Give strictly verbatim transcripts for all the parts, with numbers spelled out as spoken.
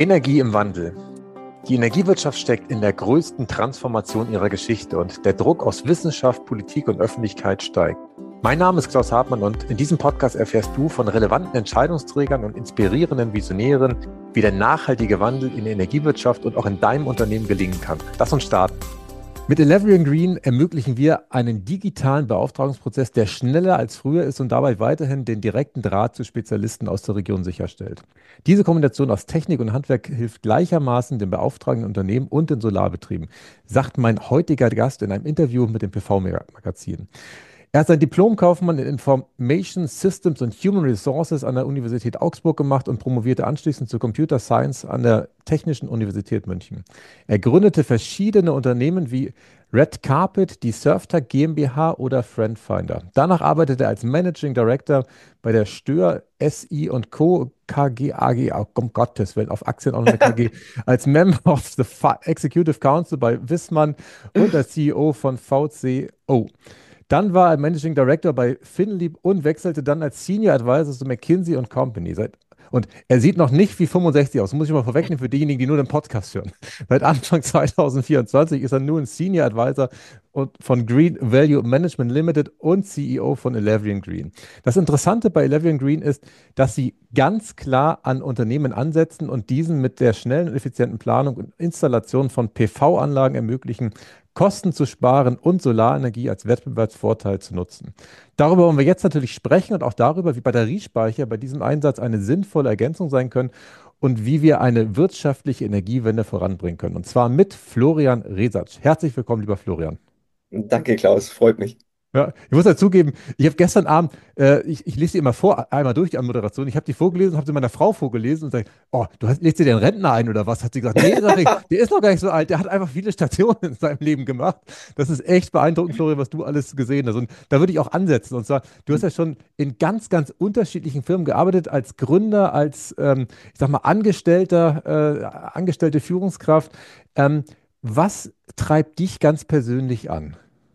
Energie im Wandel. Die Energiewirtschaft steckt in der größten Transformation ihrer Geschichte und der Druck aus Wissenschaft, Politik und Öffentlichkeit steigt. Mein Name ist Klaus Hartmann und in diesem Podcast erfährst du von relevanten Entscheidungsträgern und inspirierenden Visionären, wie der nachhaltige Wandel in der Energiewirtschaft und auch in deinem Unternehmen gelingen kann. Lass uns starten. Mit Elevrion Green ermöglichen wir einen digitalen Beauftragungsprozess, der schneller als früher ist und dabei weiterhin den direkten Draht zu Spezialisten aus der Region sicherstellt. Diese Kombination aus Technik und Handwerk hilft gleichermaßen den beauftragenden Unternehmen und den Solarbetrieben, sagt mein heutiger Gast in einem Interview mit dem P V-Magazin. Er hat sein Diplom-Kaufmann in Information Systems und Human Resources an der Universität Augsburg gemacht und promovierte anschließend zu Computer Science an der Technischen Universität München. Er gründete verschiedene Unternehmen wie Red Carpet, die Surftag GmbH oder Friendfinder. Danach arbeitete er als Managing Director bei der Stör S I und Co. K G A G, oh, um Gottes Willen, auf Aktien auch noch eine K G, als Member of the Executive Council bei Wissmann und als C E O von V C O. Dann war er Managing Director bei Finlieb und wechselte dann als Senior Advisor zu McKinsey und Company. Seit, und er sieht noch nicht wie fünfundsechzig aus, muss ich mal vorwegnehmen für diejenigen, die nur den Podcast hören. Seit Anfang zwanzig vierundzwanzig ist er nun Senior Advisor und von Green Value Management Limited und C E O von Elevrion Green. Das Interessante bei Elevrion Green ist, dass sie ganz klar an Unternehmen ansetzen und diesen mit der schnellen und effizienten Planung und Installation von P V-Anlagen ermöglichen, Kosten zu sparen und Solarenergie als Wettbewerbsvorteil zu nutzen. Darüber wollen wir jetzt natürlich sprechen und auch darüber, wie Batteriespeicher bei diesem Einsatz eine sinnvolle Ergänzung sein können und wie wir eine wirtschaftliche Energiewende voranbringen können. Und zwar mit Florian Resatsch. Herzlich willkommen, lieber Florian. Danke, Klaus, freut mich. Ja, ich muss dazugeben, ich habe gestern Abend, äh, ich, ich lese die immer vor, einmal durch die Anmoderation. Ich habe die vorgelesen, habe sie meiner Frau vorgelesen und sage, oh, du hast, lädst dir den Rentner ein oder was? Hat sie gesagt, nee, sag ich, der ist noch gar nicht so alt, der hat einfach viele Stationen in seinem Leben gemacht. Das ist echt beeindruckend, Florian, was du alles gesehen hast. Und da würde ich auch ansetzen. Und zwar, du hast ja schon in ganz, ganz unterschiedlichen Firmen gearbeitet, als Gründer, als, ähm, ich sag mal, Angestellter, äh, angestellte Führungskraft. Ähm, was treibt dich ganz persönlich an?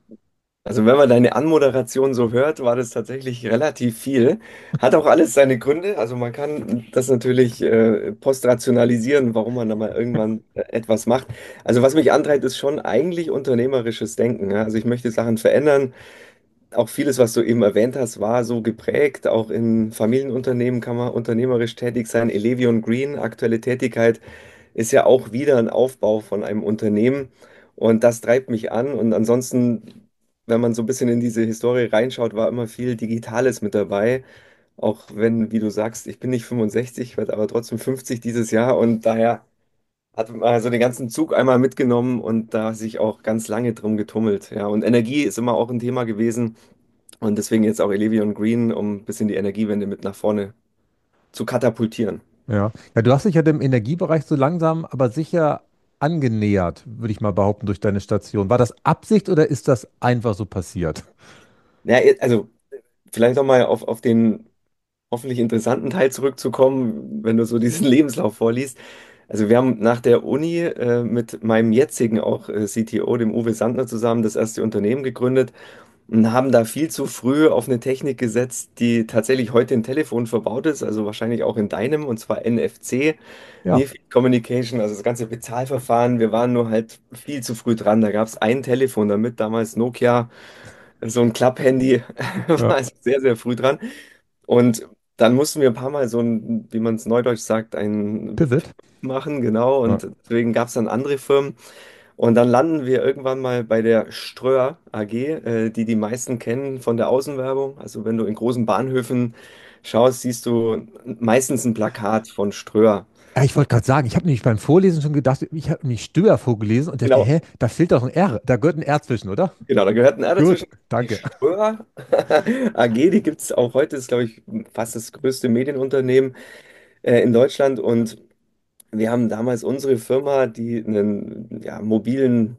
Also wenn man deine Anmoderation so hört, war das tatsächlich relativ viel. Hat auch alles seine Gründe. Also man kann das natürlich äh, postrationalisieren, warum man da mal irgendwann äh, etwas macht. Also was mich antreibt, ist schon eigentlich unternehmerisches Denken. Ja? Also ich möchte Sachen verändern. Auch vieles, was du eben erwähnt hast, war so geprägt. Auch in Familienunternehmen kann man unternehmerisch tätig sein. Elevion Green, aktuelle Tätigkeit, ist ja auch wieder ein Aufbau von einem Unternehmen. Und das treibt mich an. Und ansonsten, wenn man so ein bisschen in diese Historie reinschaut, war immer viel Digitales mit dabei. Auch wenn, wie du sagst, ich bin nicht fünfundsechzig, werde aber trotzdem fünfzig dieses Jahr. Und daher hat man also den ganzen Zug einmal mitgenommen und da sich auch ganz lange drum getummelt. Ja, und Energie ist immer auch ein Thema gewesen. Und deswegen jetzt auch Elevion Green, um ein bisschen die Energiewende mit nach vorne zu katapultieren. Ja. Ja, du hast dich ja dem Energiebereich so langsam, aber sicher angenähert, würde ich mal behaupten, durch deine Station. War das Absicht oder ist das einfach so passiert? Ja, also vielleicht nochmal auf, auf den hoffentlich interessanten Teil zurückzukommen, wenn du so diesen Lebenslauf vorliest. Also wir haben nach der Uni äh, mit meinem jetzigen auch äh, C T O, dem Uwe Sandner, zusammen das erste Unternehmen gegründet und haben da viel zu früh auf eine Technik gesetzt, die tatsächlich heute in Telefon verbaut ist, also wahrscheinlich auch in deinem, und zwar N F C, Ja, Near Field Communication, also das ganze Bezahlverfahren. Wir waren nur halt viel zu früh dran. Da gab es ein Telefon damit, damals Nokia, so ein Klapp-Handy, war ja. also sehr, sehr früh dran. Und dann mussten wir ein paar Mal so ein, wie man es neudeutsch sagt, ein Pivot. Pivot machen, genau. Ja. Und deswegen gab es dann andere Firmen. Und dann landen wir irgendwann mal bei der Ströer A G, äh, die die meisten kennen von der Außenwerbung. Also wenn du in großen Bahnhöfen schaust, siehst du meistens ein Plakat von Ströer. Ja, ich wollte gerade sagen, ich habe nämlich beim Vorlesen schon gedacht, ich habe nämlich Stör vorgelesen und dachte, Genau, hä, da fehlt doch ein R. Da gehört ein R zwischen, oder? genau, da gehört ein R Gut, dazwischen. Die danke. Ströer A G, die gibt es auch heute, ist, glaube ich, fast das größte Medienunternehmen äh, in Deutschland. Und wir haben damals unsere Firma, die einen ja, mobilen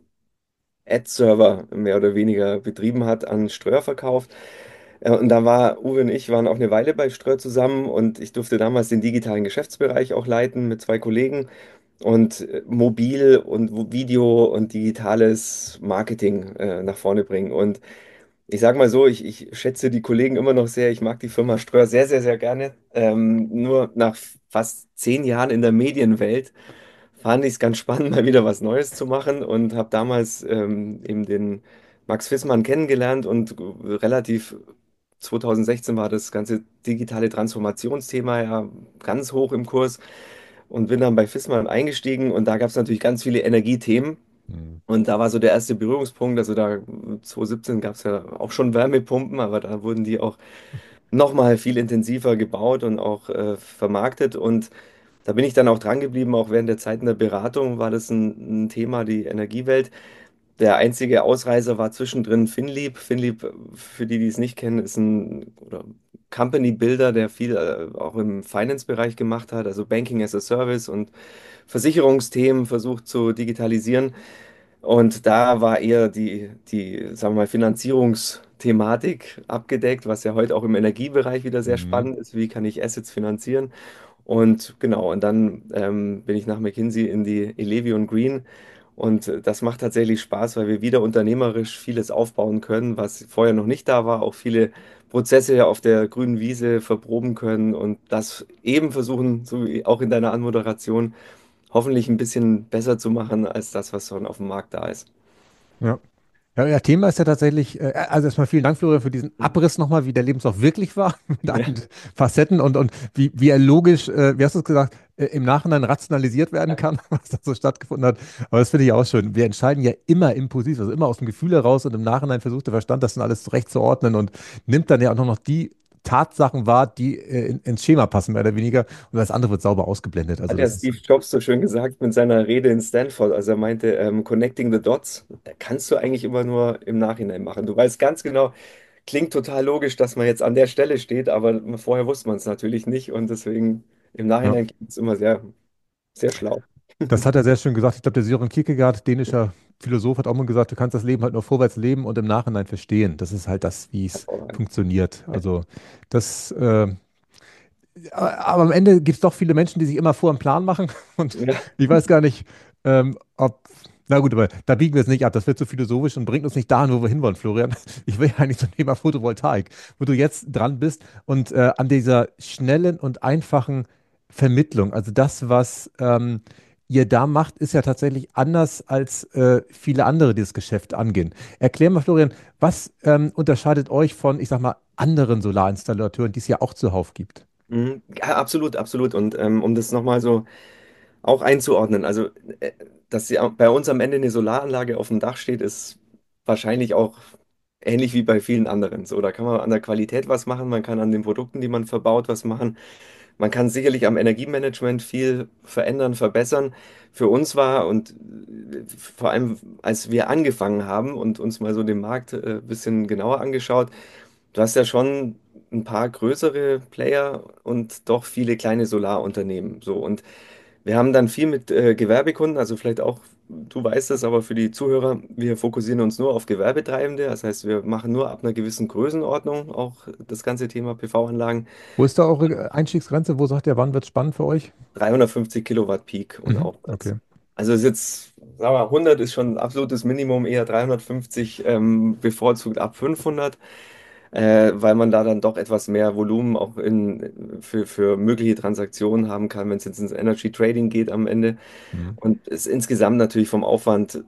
Ad-Server mehr oder weniger betrieben hat, an Ströer verkauft. Äh, Und da war Uwe und ich waren auch eine Weile bei Ströer zusammen und ich durfte damals den digitalen Geschäftsbereich auch leiten mit zwei Kollegen und äh, mobil und Video und digitales Marketing äh, nach vorne bringen. Und Ich sag mal so, ich, ich schätze die Kollegen immer noch sehr. Ich mag die Firma Ströer sehr, sehr, sehr gerne. Ähm, nur nach fast zehn Jahren in der Medienwelt fand ich es ganz spannend, mal wieder was Neues zu machen und habe damals ähm, eben den Max Fissmann kennengelernt und relativ zwanzig sechzehn war das ganze digitale Transformationsthema ja ganz hoch im Kurs und bin dann bei Fissmann eingestiegen und da gab es natürlich ganz viele Energiethemen. Hm. Und da war so der erste Berührungspunkt. Also da zwanzig siebzehn gab es ja auch schon Wärmepumpen, aber da wurden die auch nochmal viel intensiver gebaut und auch äh, vermarktet. Und da bin ich dann auch dran geblieben, auch während der Zeit in der Beratung war das ein, ein Thema, die Energiewelt. Der einzige Ausreißer war zwischendrin Finlieb. Finlieb, für die, die es nicht kennen, ist ein oder Company Builder, der viel äh, auch im Finance-Bereich gemacht hat, also Banking as a Service und Versicherungsthemen versucht zu digitalisieren. Und da war eher die, die, sagen wir mal, Finanzierungsthematik abgedeckt, was ja heute auch im Energiebereich wieder sehr Mhm. spannend ist. Wie kann ich Assets finanzieren? Und genau, und dann ähm, bin ich nach McKinsey in die Elevion Green. Und äh, das macht tatsächlich Spaß, weil wir wieder unternehmerisch vieles aufbauen können, was vorher noch nicht da war. Auch viele Prozesse auf der grünen Wiese verproben können und das eben versuchen, so wie auch in deiner Anmoderation, hoffentlich ein bisschen besser zu machen als das, was schon auf dem Markt da ist. Ja. Ja, ja, Thema ist ja tatsächlich, äh, also erstmal vielen Dank, Florian, für diesen Abriss nochmal, wie der Lebenslauf wirklich war, mit Ja, allen Facetten und, und wie, wie er logisch, äh, wie hast du es gesagt, äh, im Nachhinein rationalisiert werden kann, was da so stattgefunden hat. Aber das finde ich auch schön. Wir entscheiden ja immer impulsiv, also immer aus dem Gefühl heraus und im Nachhinein versucht der Verstand, das dann alles zurechtzuordnen und nimmt dann ja auch nur noch die Tatsachen wahr, die äh, in, ins Schema passen, mehr oder weniger. Und das andere wird sauber ausgeblendet. Also hat ja das ist, Steve Jobs so schön gesagt mit seiner Rede in Stanford. Also er meinte, ähm, Connecting the Dots, da kannst du eigentlich immer nur im Nachhinein machen. Du weißt ganz genau, klingt total logisch, dass man jetzt an der Stelle steht, aber vorher wusste man es natürlich nicht und deswegen im ja. Nachhinein klingt es immer sehr, sehr schlau. Das hat er sehr schön gesagt. Ich glaube, der Sören Kierkegaard, dänischer Philosoph, hat auch mal gesagt, du kannst das Leben halt nur vorwärts leben und im Nachhinein verstehen. Das ist halt das, wie es Hervorragend. funktioniert. Also das, äh, aber am Ende gibt es doch viele Menschen, die sich immer vor einen Plan machen. Und Ja, ich weiß gar nicht, ähm, ob, na gut, aber da biegen wir es nicht ab. Das wird zu philosophisch und bringt uns nicht dahin, wo wir hinwollen, Florian. Ich will ja eigentlich zum Thema Photovoltaik, wo du jetzt dran bist und äh, an dieser schnellen und einfachen Vermittlung. Also das, was ähm, ihr da macht, ist ja tatsächlich anders als äh, viele andere, die das Geschäft angehen. Erklär mal, Florian, was ähm, unterscheidet euch von, ich sag mal, anderen Solarinstallateuren, die es ja auch zuhauf gibt? mhm. Ja, absolut, absolut. Und ähm, um das nochmal so auch einzuordnen. Also, äh, dass sie au- bei uns am Ende eine Solaranlage auf dem Dach steht, ist wahrscheinlich auch ähnlich wie bei vielen anderen. So, da kann man an der Qualität was machen, man kann an den Produkten, die man verbaut, was machen. Man kann sicherlich am Energiemanagement viel verändern, verbessern. Für uns war und äh, vor allem, als wir angefangen haben und uns mal so den Markt äh, ein bisschen genauer angeschaut, du hast ja schon ein paar größere Player und doch viele kleine Solarunternehmen. So, und wir haben dann viel mit äh, Gewerbekunden, also vielleicht auch, du weißt es, aber für die Zuhörer, wir fokussieren uns nur auf Gewerbetreibende. Das heißt, wir machen nur ab einer gewissen Größenordnung auch das ganze Thema P V-Anlagen. Wo ist da eure Einstiegsgrenze? Wo sagt ihr, wann wird es spannend für euch? dreihundertfünfzig Kilowatt Peak und Mhm, aufwärts. okay. Also ist jetzt, sagen wir, hundert ist schon ein absolutes Minimum, eher dreihundertfünfzig, ähm, bevorzugt ab fünfhundert, äh, weil man da dann doch etwas mehr Volumen auch in, für, für mögliche Transaktionen haben kann, wenn es jetzt ins Energy Trading geht am Ende. Mhm. Und es insgesamt natürlich vom Aufwand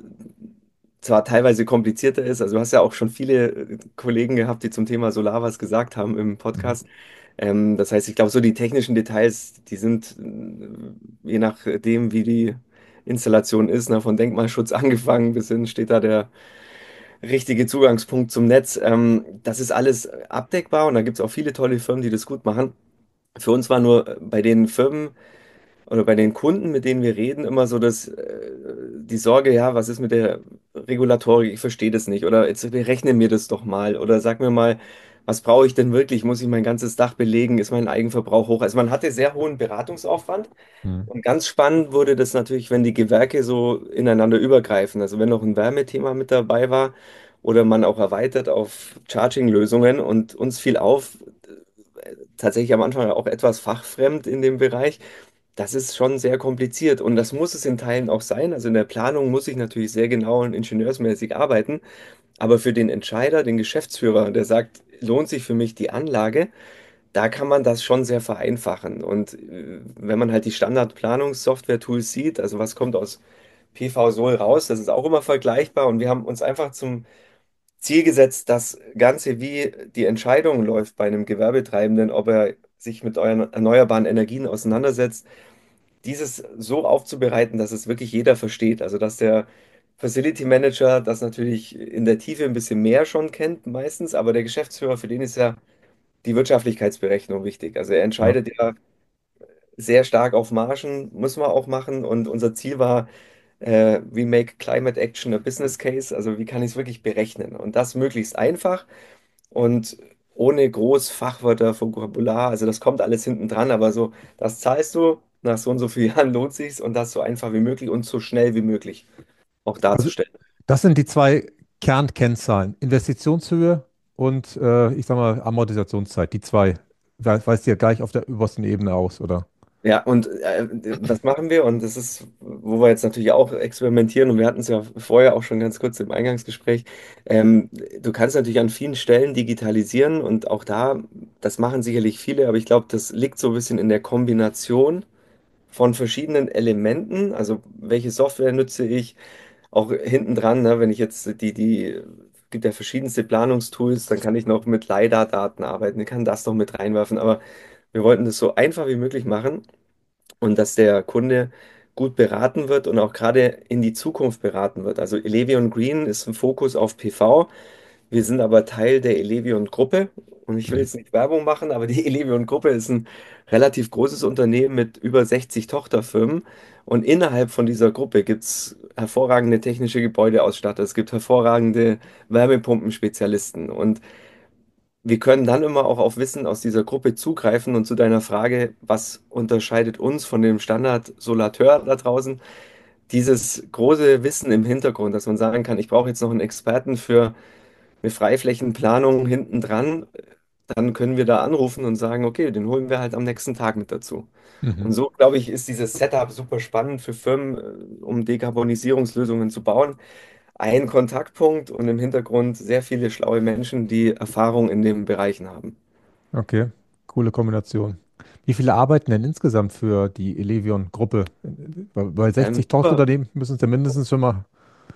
zwar teilweise komplizierter ist, also du hast ja auch schon viele äh, Kollegen gehabt, die zum Thema Solar was gesagt haben im Mhm. Podcast. Ähm, das heißt, ich glaube, so die technischen Details, die sind äh, je nachdem, wie die Installation ist, ne, von Denkmalschutz angefangen bis hin steht da der richtige Zugangspunkt zum Netz. Ähm, das ist alles abdeckbar und da gibt es auch viele tolle Firmen, die das gut machen. Für uns war nur bei den Firmen, oder bei den Kunden, mit denen wir reden, immer so, dass äh, die Sorge, ja, was ist mit der Regulatorik? Ich verstehe das nicht. Oder jetzt berechne mir das doch mal. Oder sag mir mal, was brauche ich denn wirklich? Muss ich mein ganzes Dach belegen? Ist mein Eigenverbrauch hoch? Also man hatte sehr hohen Beratungsaufwand. Mhm. Und ganz spannend wurde das natürlich, wenn die Gewerke so ineinander übergreifen. Also wenn noch ein Wärmethema mit dabei war oder man auch erweitert auf Charging-Lösungen und uns fiel auf, äh, tatsächlich am Anfang auch etwas fachfremd in dem Bereich, das ist schon sehr kompliziert und das muss es in Teilen auch sein. Also in der Planung muss ich natürlich sehr genau und ingenieursmäßig arbeiten, aber für den Entscheider, den Geschäftsführer, der sagt, lohnt sich für mich die Anlage, da kann man das schon sehr vereinfachen. Und äh, wenn man halt die Standard-Planungssoftware-Tools sieht, also was kommt aus P V-Sol raus, das ist auch immer vergleichbar und wir haben uns einfach zum Ziel gesetzt, das Ganze, wie die Entscheidung läuft bei einem Gewerbetreibenden, ob er sich mit euren erneuerbaren Energien auseinandersetzt, dieses so aufzubereiten, dass es wirklich jeder versteht. Also dass der Facility Manager das natürlich in der Tiefe ein bisschen mehr schon kennt meistens, aber der Geschäftsführer, für den ist ja die Wirtschaftlichkeitsberechnung wichtig. Also er Ja. entscheidet ja sehr stark auf Margen, muss man auch machen. Und unser Ziel war, äh, we make climate action a business case. Also wie kann ich es wirklich berechnen? Und das möglichst einfach und ohne groß Fachwörter, Vokabular. Also das kommt alles hinten dran, aber so, das zahlst du, nach so und so vielen Jahren lohnt sich's und das so einfach wie möglich und so schnell wie möglich auch Also darzustellen. das sind die zwei Kernkennzahlen. Investitionshöhe und äh, ich sag mal Amortisationszeit. Die zwei. We- Weist ihr gleich auf der obersten Ebene aus, oder? Ja, und äh, das machen wir und das ist, wo wir jetzt natürlich auch experimentieren und wir hatten es ja vorher auch schon ganz kurz im Eingangsgespräch. Ähm, du kannst natürlich an vielen Stellen digitalisieren und auch da, das machen sicherlich viele, aber ich glaube, das liegt so ein bisschen in der Kombination von verschiedenen Elementen. Also welche Software nutze ich? Auch hinten dran, ne, wenn ich jetzt die, die, es gibt ja verschiedenste Planungstools, dann kann ich noch mit LiDAR-Daten arbeiten, ich kann das noch mit reinwerfen, aber wir wollten das so einfach wie möglich machen und dass der Kunde gut beraten wird und auch gerade in die Zukunft beraten wird. Also Elevion Green ist ein Fokus auf P V. Wir sind aber Teil der Elevion-Gruppe und ich will Mhm. jetzt nicht Werbung machen, aber die Elevion-Gruppe ist ein relativ großes Unternehmen mit über sechzig Tochterfirmen und innerhalb von dieser Gruppe gibt es hervorragende technische Gebäudeausstatter, es gibt hervorragende Wärmepumpenspezialisten und wir können dann immer auch auf Wissen aus dieser Gruppe zugreifen und zu deiner Frage, was unterscheidet uns von dem Standard-Solateur da draußen? Dieses große Wissen im Hintergrund, dass man sagen kann, ich brauche jetzt noch einen Experten für eine Freiflächenplanung hinten dran, dann können wir da anrufen und sagen, okay, den holen wir halt am nächsten Tag mit dazu. Mhm. Und so, glaube ich, ist dieses Setup super spannend für Firmen, äh, um Dekarbonisierungslösungen zu bauen. Ein Kontaktpunkt und im Hintergrund sehr viele schlaue Menschen, die Erfahrung in den Bereichen haben. Okay, coole Kombination. Wie viele arbeiten denn insgesamt für die Elevion-Gruppe? Bei, bei Ähm, sechzig über, Tochterunternehmen müssen es ja mindestens schon mal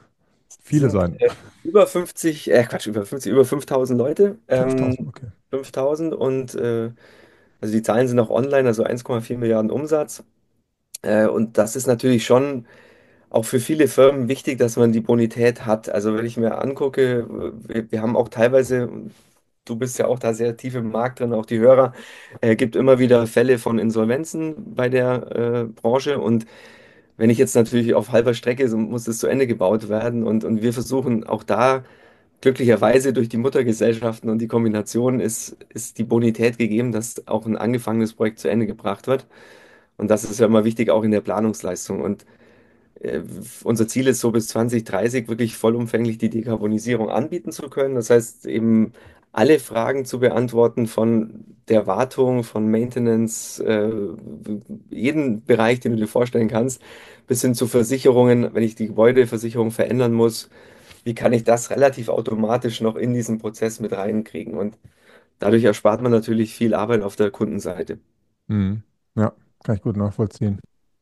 viele sind sein. äh, über fünfzig, äh, Quatsch, über fünfzig, über fünftausend Leute. fünftausend, Ähm, okay. fünftausend und äh, also die Zahlen sind auch online, also eins Komma vier Milliarden Umsatz. Äh, und das ist natürlich schon auch für viele Firmen wichtig, dass man die Bonität hat. Also wenn ich mir angucke, wir, wir haben auch teilweise, du bist ja auch da sehr tief im Markt drin, auch die Hörer, äh, gibt immer wieder Fälle von Insolvenzen bei der äh, Branche. Und wenn ich jetzt natürlich auf halber Strecke, so muss es zu Ende gebaut werden. Und, und wir versuchen auch da glücklicherweise durch die Muttergesellschaften und die Kombination ist, ist die Bonität gegeben, dass auch ein angefangenes Projekt zu Ende gebracht wird. Und das ist ja immer wichtig, auch in der Planungsleistung. Und äh, unser Ziel ist so bis zwanzig dreißig wirklich vollumfänglich die Dekarbonisierung anbieten zu können. Das heißt eben alle Fragen zu beantworten von der Wartung, von Maintenance, äh, jeden Bereich, den du dir vorstellen kannst, bis hin zu Versicherungen, wenn ich die Gebäudeversicherung verändern muss, wie kann ich das relativ automatisch noch in diesen Prozess mit reinkriegen? Und dadurch erspart man natürlich viel Arbeit auf der Kundenseite. Mhm. Ja, kann ich gut nachvollziehen.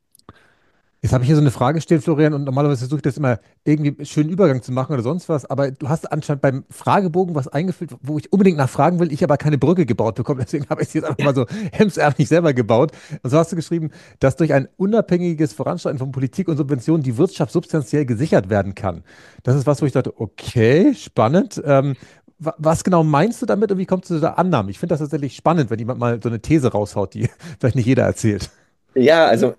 Jetzt habe ich hier so eine Frage gestellt, Florian, und normalerweise versuche ich das immer irgendwie einen schönen Übergang zu machen oder sonst was, aber du hast anscheinend beim Fragebogen was eingefüllt, wo ich unbedingt nachfragen will, ich aber keine Brücke gebaut bekomme, deswegen habe ich es jetzt einfach mal so hemsärmlich selber gebaut. Und so hast du geschrieben, dass durch ein unabhängiges Voranschreiten von Politik und Subventionen die Wirtschaft substanziell gesichert werden kann. Das ist was, wo ich dachte, okay, spannend. Ähm, wa- was genau meinst du damit und wie kommst du zu der Annahme? Ich finde das tatsächlich spannend, wenn jemand mal so eine These raushaut, die vielleicht nicht jeder erzählt. Ja, also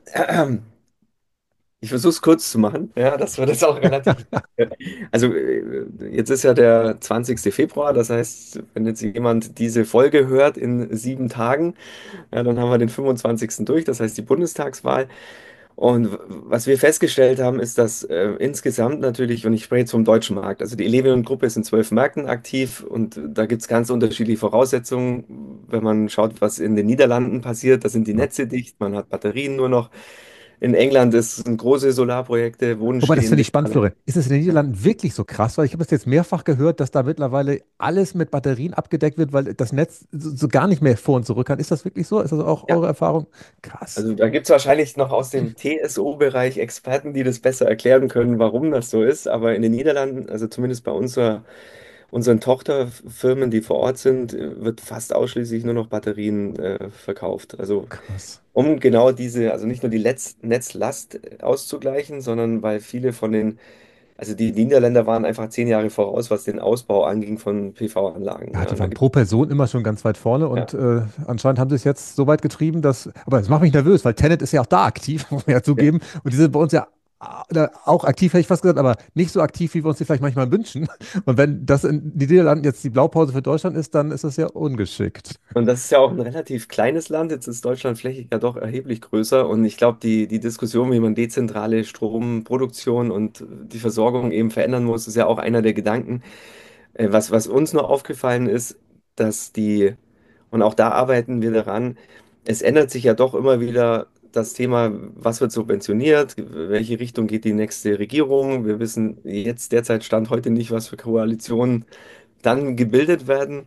ich versuche es kurz zu machen. Ja, das wird jetzt auch relativ. Also, äh, jetzt ist ja der zwanzigste Februar, das heißt, wenn jetzt jemand diese Folge hört in sieben Tagen, ja, dann haben wir den fünfundzwanzigsten durch, das heißt die Bundestagswahl. Und w- was wir festgestellt haben, ist, dass äh, insgesamt natürlich, und ich spreche jetzt vom deutschen Markt, also die Elevion-Gruppe ist in zwölf Märkten aktiv und da gibt es ganz unterschiedliche Voraussetzungen. Wenn man schaut, was in den Niederlanden passiert, da sind die Ja. Netze dicht, man hat Batterien nur noch. In England ist- sind große Solarprojekte, Wobei, das finde bodenstehende. ich spannend, Florian. Ist es in den Niederlanden wirklich so krass? Weil ich habe es jetzt mehrfach gehört, dass da mittlerweile alles mit Batterien abgedeckt wird, weil das Netz so, so gar nicht mehr vor und zurück kann. Ist das wirklich so? Ist das auch Ja, eure Erfahrung? Krass. also da gibt es wahrscheinlich noch aus dem T S O-Bereich Experten, die das besser erklären können, warum das so ist. Aber in den Niederlanden, also zumindest bei unserer, unseren Tochterfirmen, die vor Ort sind, äh, wird fast ausschließlich nur noch Batterien äh, verkauft. Also Krass. um genau diese, also nicht nur die Letz Netzlast äh, auszugleichen, sondern weil viele von den, also die Niederländer waren einfach zehn Jahre voraus, was den Ausbau anging von P V-Anlagen. Ja, Ja, die und da waren gibt pro Person immer schon ganz weit vorne und ja. äh, anscheinend haben sie es jetzt so weit getrieben, dass, aber das macht mich nervös, weil Tenet ist ja auch da aktiv, muss man ja Ja. zugeben. Und die sind bei uns ja äh, auch aktiv, hätte ich fast gesagt, aber nicht so aktiv, wie wir uns die vielleicht manchmal wünschen. Und wenn das in die Niederlanden jetzt die Blaupause für Deutschland ist, dann ist das ja ungeschickt. Und das ist ja auch ein relativ kleines Land. Jetzt ist Deutschland flächig ja doch erheblich größer. Und ich glaube, die, die Diskussion, wie man dezentrale Stromproduktion und die Versorgung eben verändern muss, ist ja auch einer der Gedanken. Äh, Was, was uns nur aufgefallen ist, dass die, und auch da arbeiten wir daran, es ändert sich ja doch immer wieder das Thema, was wird subventioniert, welche Richtung geht die nächste Regierung. Wir wissen jetzt derzeit Stand heute nicht, was für Koalitionen dann gebildet werden.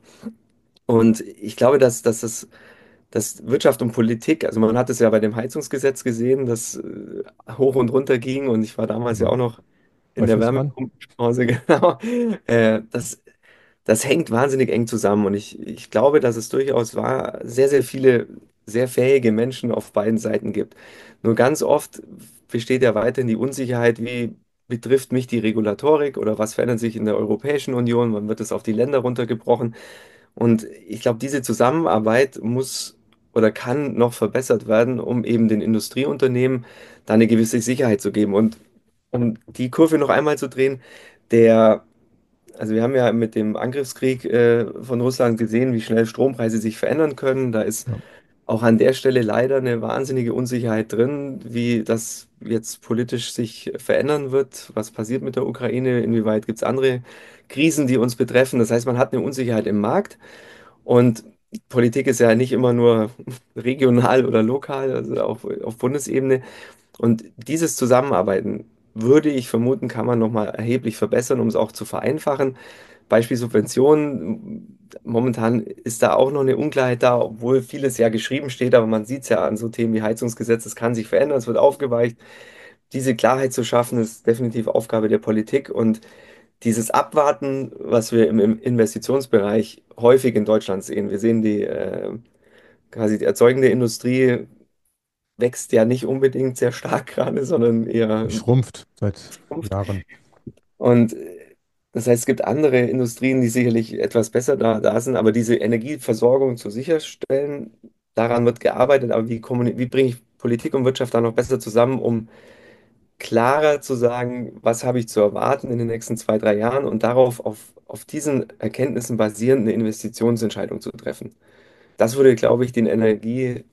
Und ich glaube, dass, dass das dass Wirtschaft und Politik, also man hat es ja bei dem Heizungsgesetz gesehen, das äh, hoch und runter ging und ich war damals ja Ja. auch noch in Bei der Fissmann? Wärmepumpensponse, genau. Äh, das, das hängt wahnsinnig eng zusammen und ich, ich glaube, dass es durchaus war, sehr, sehr viele sehr fähige Menschen auf beiden Seiten gibt. Nur ganz oft besteht ja weiterhin die Unsicherheit, wie betrifft mich die Regulatorik oder was verändert sich in der Europäischen Union, wann wird es auf die Länder runtergebrochen. Und ich glaube, diese Zusammenarbeit muss oder kann noch verbessert werden, um eben den Industrieunternehmen da eine gewisse Sicherheit zu geben. Und um die Kurve noch einmal zu drehen, der, also wir haben ja mit dem Angriffskrieg äh, von Russland gesehen, wie schnell Strompreise sich verändern können. Da ist Ja. auch an der Stelle leider eine wahnsinnige Unsicherheit drin, wie das jetzt politisch sich verändern wird. Was passiert mit der Ukraine? Inwieweit gibt es andere Krisen, die uns betreffen? Das heißt, man hat eine Unsicherheit im Markt. Und Politik ist ja nicht immer nur regional oder lokal, also auch auf Bundesebene. Und dieses Zusammenarbeiten würde ich vermuten, kann man nochmal erheblich verbessern, um es auch zu vereinfachen. Beispiel Subventionen. Momentan ist da auch noch eine Unklarheit da, obwohl vieles ja geschrieben steht, aber man sieht es ja an so Themen wie Heizungsgesetz, es kann sich verändern, es wird aufgeweicht. Diese Klarheit zu schaffen, ist definitiv Aufgabe der Politik und dieses Abwarten, was wir im im Investitionsbereich häufig in Deutschland sehen. Wir sehen die äh, quasi die erzeugende Industrie wächst ja nicht unbedingt sehr stark gerade, sondern eher Die schrumpft seit schrumpft. Jahren. Und äh, das heißt, es gibt andere Industrien, die sicherlich etwas besser da, da sind, aber diese Energieversorgung zu sicherstellen, daran wird gearbeitet. Aber wie, kommuni- wie bringe ich Politik und Wirtschaft da noch besser zusammen, um klarer zu sagen, was habe ich zu erwarten in den nächsten zwei, drei Jahren und darauf auf, auf diesen Erkenntnissen basierend eine Investitionsentscheidung zu treffen. Das würde, glaube ich, den Energiebereich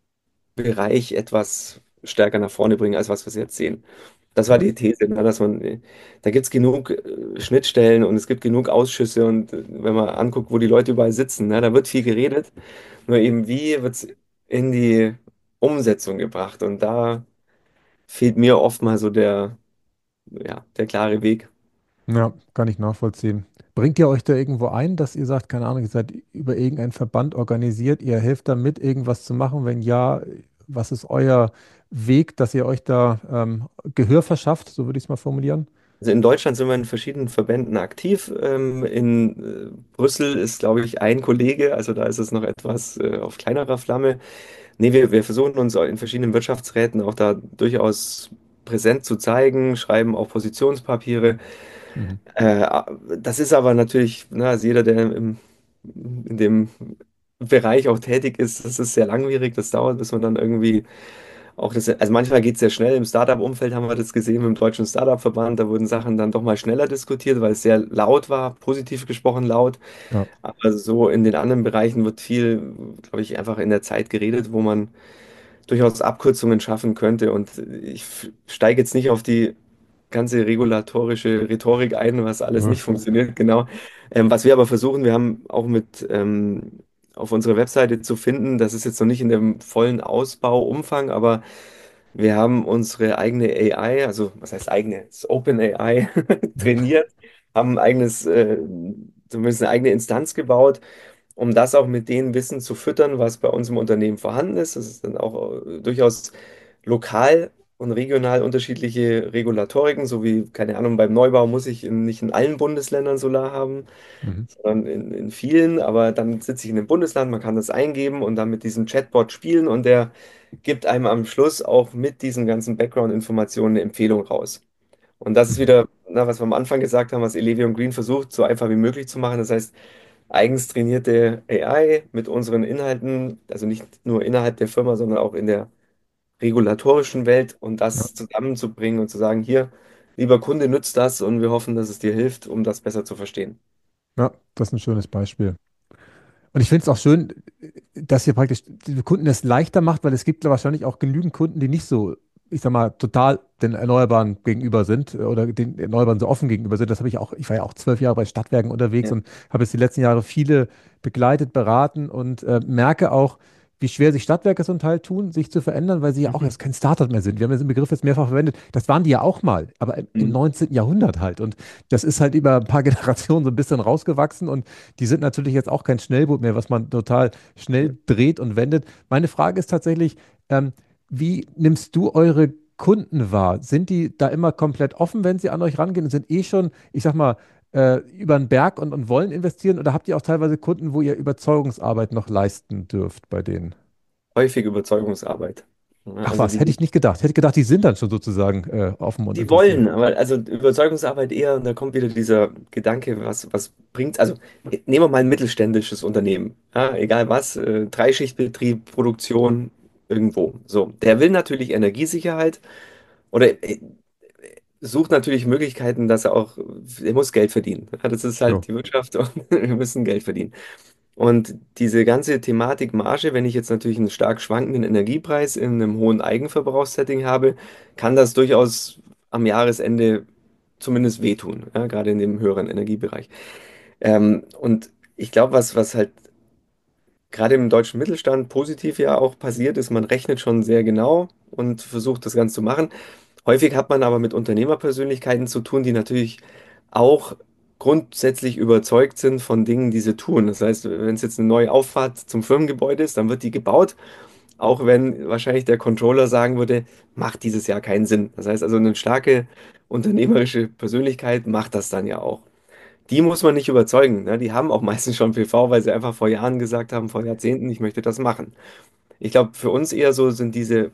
etwas stärker nach vorne bringen, als was wir jetzt sehen. Das war Ja. die These, ne, dass man, äh, da gibt es genug äh, Schnittstellen und es gibt genug Ausschüsse und äh, wenn man anguckt, wo die Leute überall sitzen, ne, da wird viel geredet, nur eben wie wird es in die Umsetzung gebracht und da fehlt mir oft mal so der, ja, der klare Weg. Ja, kann ich nachvollziehen. Bringt ihr euch da irgendwo ein, dass ihr sagt, keine Ahnung, ihr seid über irgendeinen Verband organisiert, ihr helft da mit, irgendwas zu machen? Wenn ja, was ist euer Weg, dass ihr euch da ähm, Gehör verschafft, so würde ich es mal formulieren? Also in Deutschland sind wir in verschiedenen Verbänden aktiv. Ähm, in äh, Brüssel ist, glaube ich, ein Kollege, also da ist es noch etwas äh, auf kleinerer Flamme. Nee, wir, wir versuchen uns in verschiedenen Wirtschaftsräten auch da durchaus präsent zu zeigen, schreiben auch Positionspapiere. Mhm. Äh, Das ist aber natürlich, ne, also jeder, der im, in dem Bereich auch tätig ist, das ist sehr langwierig, das dauert, bis man dann irgendwie auch das, also manchmal geht es sehr schnell. Im Startup-Umfeld haben wir das gesehen mit dem Deutschen Startup-Verband, da wurden Sachen dann doch mal schneller diskutiert, weil es sehr laut war, positiv gesprochen laut. Ja. Aber so in den anderen Bereichen wird viel, glaube ich, einfach in der Zeit geredet, wo man durchaus Abkürzungen schaffen könnte. Und ich f- steige jetzt nicht auf die ganze regulatorische Rhetorik ein, was alles Ja. nicht funktioniert, genau. Ähm, was wir aber versuchen, wir haben auch mit ähm, auf unserer Webseite zu finden, das ist jetzt noch nicht in dem vollen Ausbauumfang, aber wir haben unsere eigene A I, also was heißt eigene, das ist Open A I, trainiert, haben ein eigenes, äh, zumindest eine eigene Instanz gebaut, um das auch mit dem Wissen zu füttern, was bei uns im Unternehmen vorhanden ist. Das ist dann auch äh, durchaus lokal und regional unterschiedliche Regulatoriken, so wie, keine Ahnung, beim Neubau muss ich in, nicht in allen Bundesländern Solar haben, Mhm. sondern in, in vielen, aber dann sitze ich in einem Bundesland, man kann das eingeben und dann mit diesem Chatbot spielen und der gibt einem am Schluss auch mit diesen ganzen Background-Informationen eine Empfehlung raus. Und das ist Mhm. wieder, na, was wir am Anfang gesagt haben, was Elevium Green versucht, so einfach wie möglich zu machen. Das heißt, eigens trainierte A I mit unseren Inhalten, also nicht nur innerhalb der Firma, sondern auch in der regulatorischen Welt und Ja. das zusammenzubringen und zu sagen, hier, lieber Kunde, nutzt das und wir hoffen, dass es dir hilft, um das besser zu verstehen. Ja, das ist ein schönes Beispiel. Und ich finde es auch schön, dass ihr praktisch die Kunden es leichter macht, weil es gibt ja wahrscheinlich auch genügend Kunden, die nicht so, ich sag mal, total den Erneuerbaren gegenüber sind äh, oder den Erneuerbaren so offen gegenüber sind. Das habe ich auch, ich war ja auch zwölf Jahre bei Stadtwerken unterwegs Ja. und habe jetzt die letzten Jahre viele begleitet, beraten und äh, merke auch, wie schwer sich Stadtwerke so ein Teil tun, sich zu verändern, weil sie ja auch Mhm. erst kein Startup mehr sind. Wir haben ja diesen Begriff jetzt mehrfach verwendet. Das waren die ja auch mal, aber im, im Mhm. neunzehnten. Jahrhundert halt. Und das ist halt über ein paar Generationen so ein bisschen rausgewachsen und die sind natürlich jetzt auch kein Schnellboot mehr, was man total schnell dreht und wendet. Meine Frage ist tatsächlich, ähm, wie nimmst du eure Kunden wahr? Sind die da immer komplett offen, wenn sie an euch rangehen und sind eh schon, ich sag mal, äh, über den Berg und, und wollen investieren? Oder habt ihr auch teilweise Kunden, wo ihr Überzeugungsarbeit noch leisten dürft bei denen? Häufig Überzeugungsarbeit. Ja, Ach also was, hätte die, ich nicht gedacht. Hätte gedacht, die sind dann schon sozusagen äh, offen und die interessiert. wollen, aber also Überzeugungsarbeit eher, und da kommt wieder dieser Gedanke, was, was bringt, also nehmen wir mal ein mittelständisches Unternehmen, ja, egal was, äh, Dreischichtbetrieb, Produktion, irgendwo. So, der will natürlich Energiesicherheit oder äh, sucht natürlich Möglichkeiten, dass er auch, er muss Geld verdienen. Ja, das ist Ja. halt die Wirtschaft und wir müssen Geld verdienen. Und diese ganze Thematik Marge, wenn ich jetzt natürlich einen stark schwankenden Energiepreis in einem hohen Eigenverbrauchssetting habe, kann das durchaus am Jahresende zumindest wehtun, ja, gerade in dem höheren Energiebereich. Ähm, und ich glaube, was, was halt gerade im deutschen Mittelstand positiv ja auch passiert ist, man rechnet schon sehr genau und versucht das Ganze zu machen. Häufig hat man aber mit Unternehmerpersönlichkeiten zu tun, die natürlich auch grundsätzlich überzeugt sind von Dingen, die sie tun. Das heißt, wenn es jetzt eine neue Auffahrt zum Firmengebäude ist, dann wird die gebaut, auch wenn wahrscheinlich der Controller sagen würde, macht dieses Jahr keinen Sinn. Das heißt also, eine starke unternehmerische Persönlichkeit macht das dann ja auch. Die muss man nicht überzeugen. Ne? Die haben auch meistens schon P V, weil sie einfach vor Jahren gesagt haben, vor Jahrzehnten, ich möchte das machen. Ich glaube, für uns eher so sind diese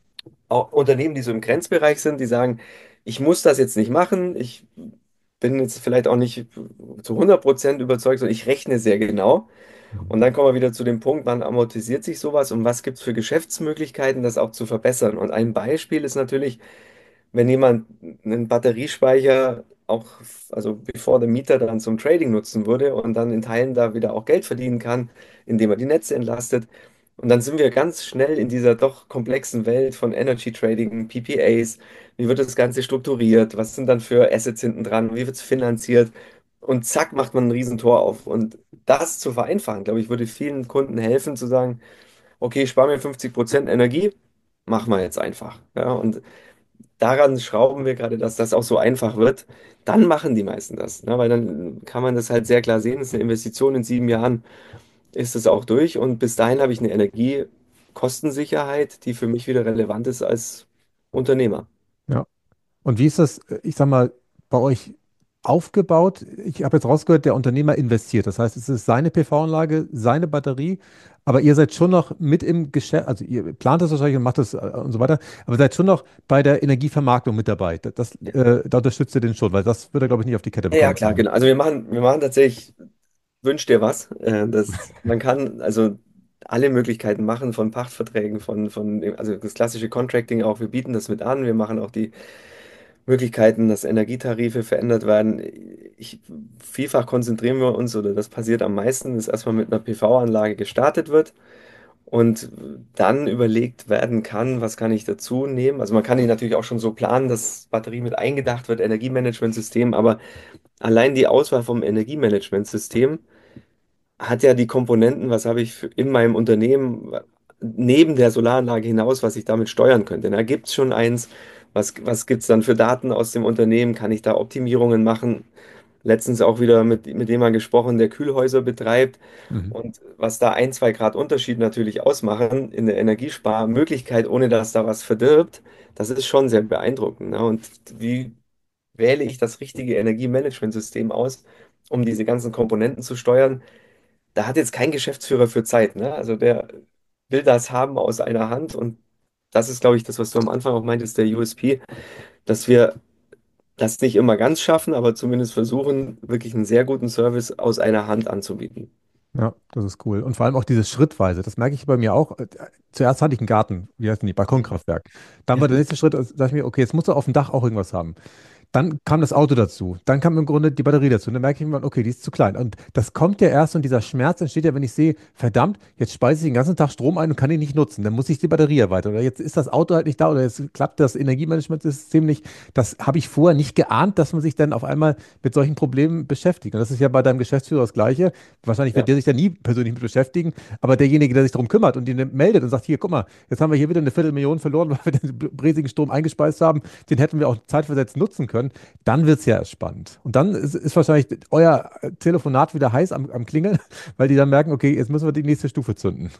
auch Unternehmen, die so im Grenzbereich sind, die sagen, ich muss das jetzt nicht machen, ich bin jetzt vielleicht auch nicht zu hundert Prozent überzeugt, sondern ich rechne sehr genau. Mhm. Und dann kommen wir wieder zu dem Punkt, wann amortisiert sich sowas und was gibt es für Geschäftsmöglichkeiten, das auch zu verbessern. Und ein Beispiel ist natürlich, wenn jemand einen Batteriespeicher auch, also bevor der Mieter dann zum Trading nutzen würde und dann in Teilen da wieder auch Geld verdienen kann, indem er die Netze entlastet. Und dann sind wir ganz schnell in dieser doch komplexen Welt von Energy Trading, P P As. Wie wird das Ganze strukturiert? Was sind dann für Assets hinten dran? Wie wird es finanziert? Und zack, macht man ein Riesentor auf. Und das zu vereinfachen, glaube ich, würde vielen Kunden helfen, zu sagen, okay, ich spare mir fünfzig Prozent Energie, machen wir jetzt einfach. Ja, und daran schrauben wir gerade, dass das auch so einfach wird. Dann machen die meisten das, ne? Weil dann kann man das halt sehr klar sehen. Das ist eine Investition in sieben Jahren, ist es auch durch. Und bis dahin habe ich eine Energiekostensicherheit, die für mich wieder relevant ist als Unternehmer. Ja. Und wie ist das, äh, ich sag mal, bei euch aufgebaut? Ich habe jetzt rausgehört, der Unternehmer investiert. Das heißt, es ist seine P V-Anlage, seine Batterie, aber ihr seid schon noch mit im Geschäft, also ihr plant das wahrscheinlich und macht das äh, und so weiter, aber seid schon noch bei der Energievermarktung mit dabei. Das, das, Ja, äh, da unterstützt ihr den schon, weil das wird er, glaube ich, nicht auf die Kette ja, ja, bekommen klar, vorher. genau. Also wir machen, wir machen tatsächlich, wünsch dir was. Äh, das, man kann also alle Möglichkeiten machen von Pachtverträgen, von, von, also das klassische Contracting auch. Wir bieten das mit an. Wir machen auch die Möglichkeiten, dass Energietarife verändert werden. Ich, vielfach konzentrieren wir uns, oder das passiert am meisten, ist erstmal mit einer P V-Anlage gestartet wird und dann überlegt werden kann, was kann ich dazu nehmen. Also man kann die natürlich auch schon so planen, dass Batterie mit eingedacht wird, Energiemanagementsystem, aber allein die Auswahl vom Energiemanagementsystem hat ja die Komponenten, was habe ich für- in meinem Unternehmen neben der Solaranlage hinaus, was ich damit steuern könnte. Da gibt es schon eins. Was, was gibt es dann für Daten aus dem Unternehmen? Kann ich da Optimierungen machen? Letztens auch wieder mit, mit jemandem gesprochen, der Kühlhäuser betreibt Mhm. und was da ein, zwei Grad Unterschied natürlich ausmachen in der Energiesparmöglichkeit, ohne dass da was verdirbt, das ist schon sehr beeindruckend. Ne? Und wie wähle ich das richtige Energiemanagementsystem aus, um diese ganzen Komponenten zu steuern? Da hat jetzt kein Geschäftsführer für Zeit, ne? Also der will das haben aus einer Hand und das ist, glaube ich, das, was du am Anfang auch meintest, der U S P, dass wir das nicht immer ganz schaffen, aber zumindest versuchen, wirklich einen sehr guten Service aus einer Hand anzubieten. Ja, das ist cool. Und vor allem auch dieses Schrittweise, das merke ich bei mir auch. Äh, Zuerst hatte ich einen Garten, wie heißt denn die, Balkonkraftwerk. Dann war der nächste Schritt, sag ich mir, okay, jetzt musst du auf dem Dach auch irgendwas haben. Dann kam das Auto dazu. Dann kam im Grunde die Batterie dazu. Und dann merke ich irgendwann, okay, die ist zu klein. Und das kommt ja erst und dieser Schmerz entsteht ja, wenn ich sehe, verdammt, jetzt speise ich den ganzen Tag Strom ein und kann ihn nicht nutzen. Dann muss ich die Batterie erweitern. Oder jetzt ist das Auto halt nicht da oder jetzt klappt das Energiemanagementsystem nicht. Das habe ich vorher nicht geahnt, dass man sich dann auf einmal mit solchen Problemen beschäftigt. Und das ist ja bei deinem Geschäftsführer das Gleiche. Wahrscheinlich wird Ja, der sich da nie persönlich mit beschäftigen, aber derjenige, der sich darum kümmert und ihn meldet und sagt, hier, guck mal, jetzt haben wir hier wieder eine Viertelmillion verloren, weil wir den riesigen Strom eingespeist haben, den hätten wir auch zeitversetzt nutzen können, dann wird es ja erst spannend. Und dann ist, ist wahrscheinlich euer Telefonat wieder heiß am, am Klingeln, weil die dann merken, okay, jetzt müssen wir die nächste Stufe zünden.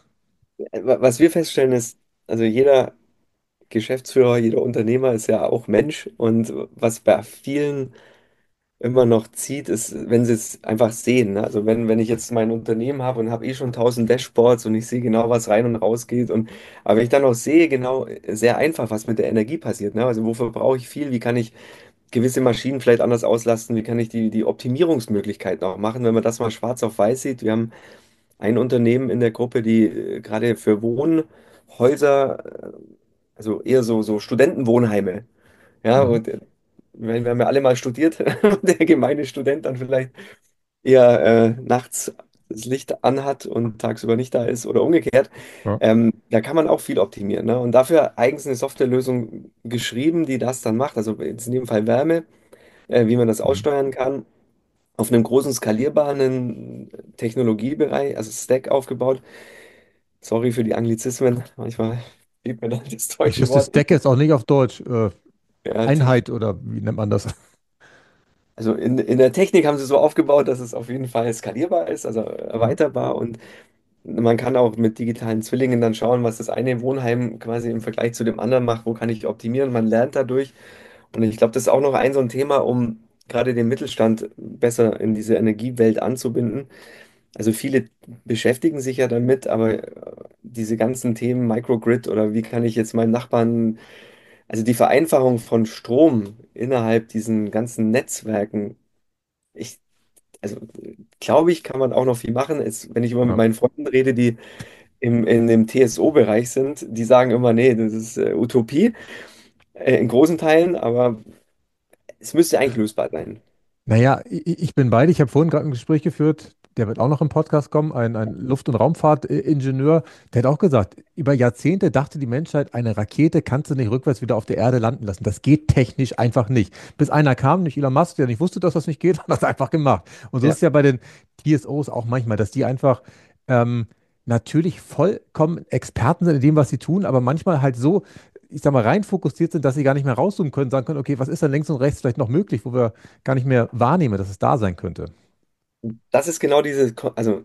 was wir feststellen ist, also jeder Geschäftsführer, jeder Unternehmer ist ja auch Mensch und was bei vielen immer noch zieht, ist, wenn sie es einfach sehen. Ne? Also wenn, wenn ich jetzt mein Unternehmen habe und habe eh schon tausend Dashboards und ich sehe genau, was rein und raus geht und aber wenn ich dann auch sehe, genau, sehr einfach, was mit der Energie passiert. Ne? Also wofür brauche ich viel? Wie kann ich gewisse Maschinen vielleicht anders auslasten? Wie kann ich die, die Optimierungsmöglichkeiten auch machen, wenn man das mal schwarz auf weiß sieht? Wir haben ein Unternehmen in der Gruppe, die äh, gerade für Wohnhäuser, äh, also eher so, so Studentenwohnheime, ja, Mhm. und äh, wir wir haben ja alle mal studiert, der gemeine Student dann vielleicht eher äh, nachts das Licht anhat und tagsüber nicht da ist oder umgekehrt. Ja. Ähm, da kann man auch viel optimieren. Ne? Und dafür eigens eine Softwarelösung geschrieben, die das dann macht. Also jetzt in dem Fall Wärme, äh, wie man das Mhm. aussteuern kann. Auf einem großen skalierbaren Technologiebereich, also Stack aufgebaut. Sorry für die Anglizismen, manchmal fehlt mir dann das Ich deutsche wüsste, Wort. Stack ist auch nicht auf Deutsch. Äh, Ja, Einheit oder wie nennt man das? also in, in der Technik haben sie so aufgebaut, dass es auf jeden Fall skalierbar ist, also Mhm. erweiterbar und man kann auch mit digitalen Zwillingen dann schauen, was das eine Wohnheim quasi im Vergleich zu dem anderen macht, wo kann ich optimieren. Man lernt dadurch und ich glaube, das ist auch noch ein so ein Thema, um gerade den Mittelstand besser in diese Energiewelt anzubinden. Also viele beschäftigen sich ja damit, aber äh, diese ganzen Themen Microgrid oder wie kann ich jetzt meinen Nachbarn, also die Vereinfachung von Strom innerhalb diesen ganzen Netzwerken, ich, also glaube ich, kann man auch noch viel machen. Es, wenn ich immer mit Ja. meinen Freunden rede, die im, in dem T S O-Bereich sind, die sagen immer, nee, das ist äh, Utopie äh, in großen Teilen, aber es müsste eigentlich lösbar sein. Naja, ich, ich bin beide. Ich habe vorhin gerade ein Gespräch geführt, der wird auch noch im Podcast kommen, ein, ein Luft- und Raumfahrtingenieur, der hat auch gesagt, über Jahrzehnte dachte die Menschheit, eine Rakete kannst du nicht rückwärts wieder auf der Erde landen lassen. Das geht technisch einfach nicht. Bis einer kam, nicht Elon Musk, der nicht wusste, dass das nicht geht, hat das einfach gemacht. Und so ist Ja. es ja bei den T S Os auch manchmal, dass die einfach ähm, natürlich vollkommen Experten sind in dem, was sie tun, aber manchmal halt so, ich sag mal, rein fokussiert sind, dass sie gar nicht mehr rauszoomen können, sagen können, okay, was ist denn links und rechts vielleicht noch möglich, wo wir gar nicht mehr wahrnehmen, dass es da sein könnte. Das ist genau diese, Ko- also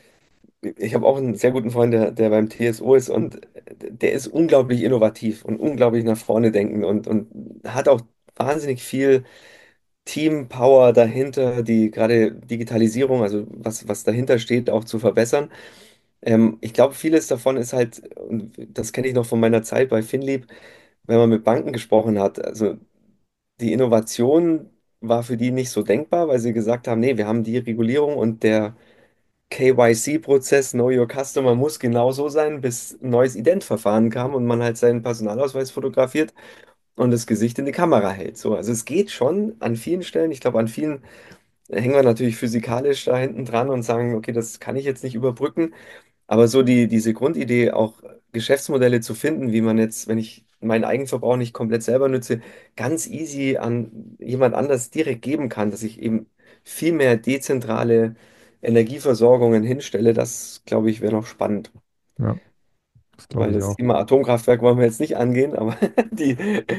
ich habe auch einen sehr guten Freund, der, der beim T S O ist und der ist unglaublich innovativ und unglaublich nach vorne denkend und, und hat auch wahnsinnig viel Teampower dahinter, die gerade Digitalisierung, also was, was dahinter steht, auch zu verbessern. Ähm, ich glaube, vieles davon ist halt, und das kenne ich noch von meiner Zeit bei Finlieb, wenn man mit Banken gesprochen hat, also die Innovation war für die nicht so denkbar, weil sie gesagt haben, nee, wir haben die Regulierung und der K Y C-Prozess, Know Your Customer, muss genau so sein, bis ein neues Identverfahren kam und man halt seinen Personalausweis fotografiert und das Gesicht in die Kamera hält. So, also es geht schon an vielen Stellen. Ich glaube, an vielen hängen wir natürlich physikalisch da hinten dran und sagen, okay, das kann ich jetzt nicht überbrücken. Aber so die, diese Grundidee, auch Geschäftsmodelle zu finden, wie man jetzt, wenn ich meinen Eigenverbrauch nicht komplett selber nutze, ganz easy an jemand anders direkt geben kann, dass ich eben viel mehr dezentrale Energieversorgungen hinstelle, das glaube ich wäre noch spannend. Ja, das glaube Weil ich das auch. Thema Atomkraftwerk wollen wir jetzt nicht angehen, aber die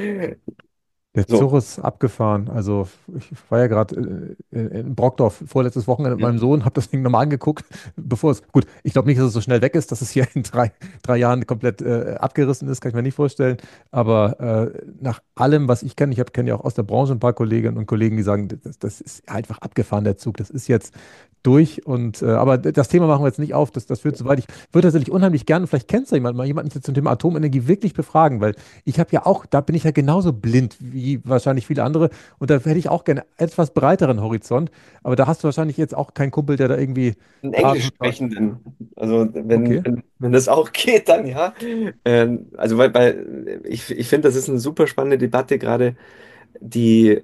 Der so. Zug ist abgefahren. Also ich war ja gerade äh, in in Brockdorf vorletztes Wochenende mit meinem Sohn, habe das Ding nochmal angeguckt, bevor es, gut, ich glaube nicht, dass es so schnell weg ist, dass es hier in drei, drei Jahren komplett äh, abgerissen ist, kann ich mir nicht vorstellen. Aber äh, nach allem, was ich kenne, ich kenne ja auch aus der Branche ein paar Kolleginnen und Kollegen, die sagen, das, das ist einfach abgefahren, der Zug. Das ist jetzt durch und äh, aber das Thema machen wir jetzt nicht auf, das, das führt zu weit. Ich würde tatsächlich unheimlich gerne, vielleicht kennst du jemanden, mal jemanden zum Thema Atomenergie wirklich befragen, weil ich habe ja auch, da bin ich ja genauso blind wie wahrscheinlich viele andere und da hätte ich auch gerne etwas breiteren Horizont, aber da hast du wahrscheinlich jetzt auch keinen Kumpel, der da irgendwie Einen da Englisch total. sprechenden. Also wenn, Okay. wenn, wenn das auch geht, dann ja. Ähm, also weil, weil ich, ich finde, das ist eine super spannende Debatte, gerade die,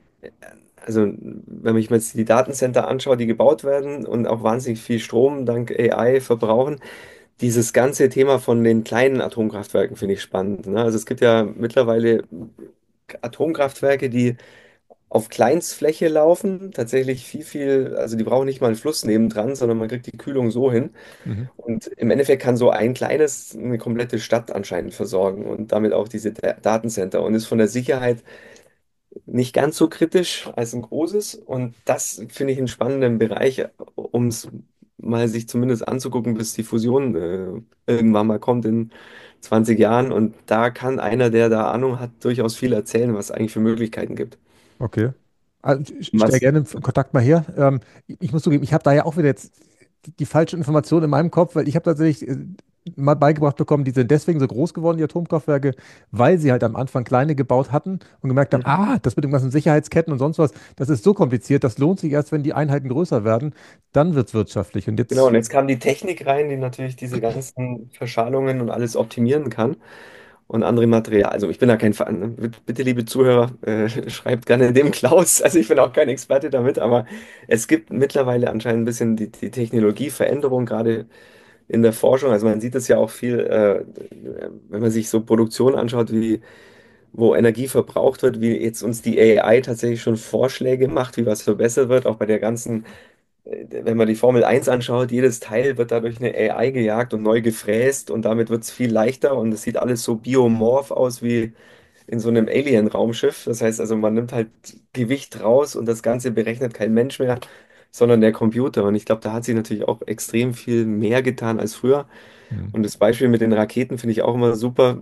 also wenn man sich jetzt die Datencenter anschaut, die gebaut werden und auch wahnsinnig viel Strom dank A I verbrauchen. Dieses ganze Thema von den kleinen Atomkraftwerken finde ich spannend. Ne? Also es gibt ja mittlerweile Atomkraftwerke, die auf Kleinstfläche laufen, tatsächlich viel, viel, also die brauchen nicht mal einen Fluss nebendran, sondern man kriegt die Kühlung so hin. Mhm. Und im Endeffekt kann so ein kleines eine komplette Stadt anscheinend versorgen und damit auch diese Da- Datencenter und ist von der Sicherheit nicht ganz so kritisch als ein großes. Und das finde ich einen spannenden Bereich, um es mal sich zumindest anzugucken, bis die Fusion äh, irgendwann mal kommt in zwanzig Jahren. Und da kann einer, der da Ahnung hat, durchaus viel erzählen, was es eigentlich für Möglichkeiten gibt. Okay. Also, ich stelle Was gerne einen Kontakt mal her. Ähm, ich, ich muss zugeben, ich habe da ja auch wieder jetzt die, die falsche Information in meinem Kopf, weil ich habe tatsächlich äh, mal beigebracht bekommen, die sind deswegen so groß geworden, die Atomkraftwerke, weil sie halt am Anfang kleine gebaut hatten und gemerkt haben, Mhm. ah, das mit den ganzen Sicherheitsketten und sonst was, das ist so kompliziert, das lohnt sich erst, wenn die Einheiten größer werden, dann wird es wirtschaftlich. Und Genau, jetzt, und jetzt kam die Technik rein, die natürlich diese ganzen Verschalungen und alles optimieren kann und andere Material. Also ich bin da kein Fan. Ne? Bitte, bitte, liebe Zuhörer, äh, schreibt gerne dem Klaus. Also ich bin auch kein Experte damit, aber es gibt mittlerweile anscheinend ein bisschen die, die Technologieveränderung, gerade in der Forschung. Also man sieht es ja auch viel, äh, wenn man sich so Produktion anschaut, wie wo Energie verbraucht wird, wie jetzt uns die A I tatsächlich schon Vorschläge macht, wie was verbessert wird, auch bei der ganzen wenn man die Formel eins anschaut, jedes Teil wird dadurch eine A I gejagt und neu gefräst und damit wird es viel leichter und es sieht alles so biomorph aus wie in so einem Alien-Raumschiff. Das heißt also, man nimmt halt Gewicht raus und das Ganze berechnet kein Mensch mehr, sondern der Computer. Und ich glaube, da hat sich natürlich auch extrem viel mehr getan als früher. hm, Und das Beispiel mit den Raketen finde ich auch immer super.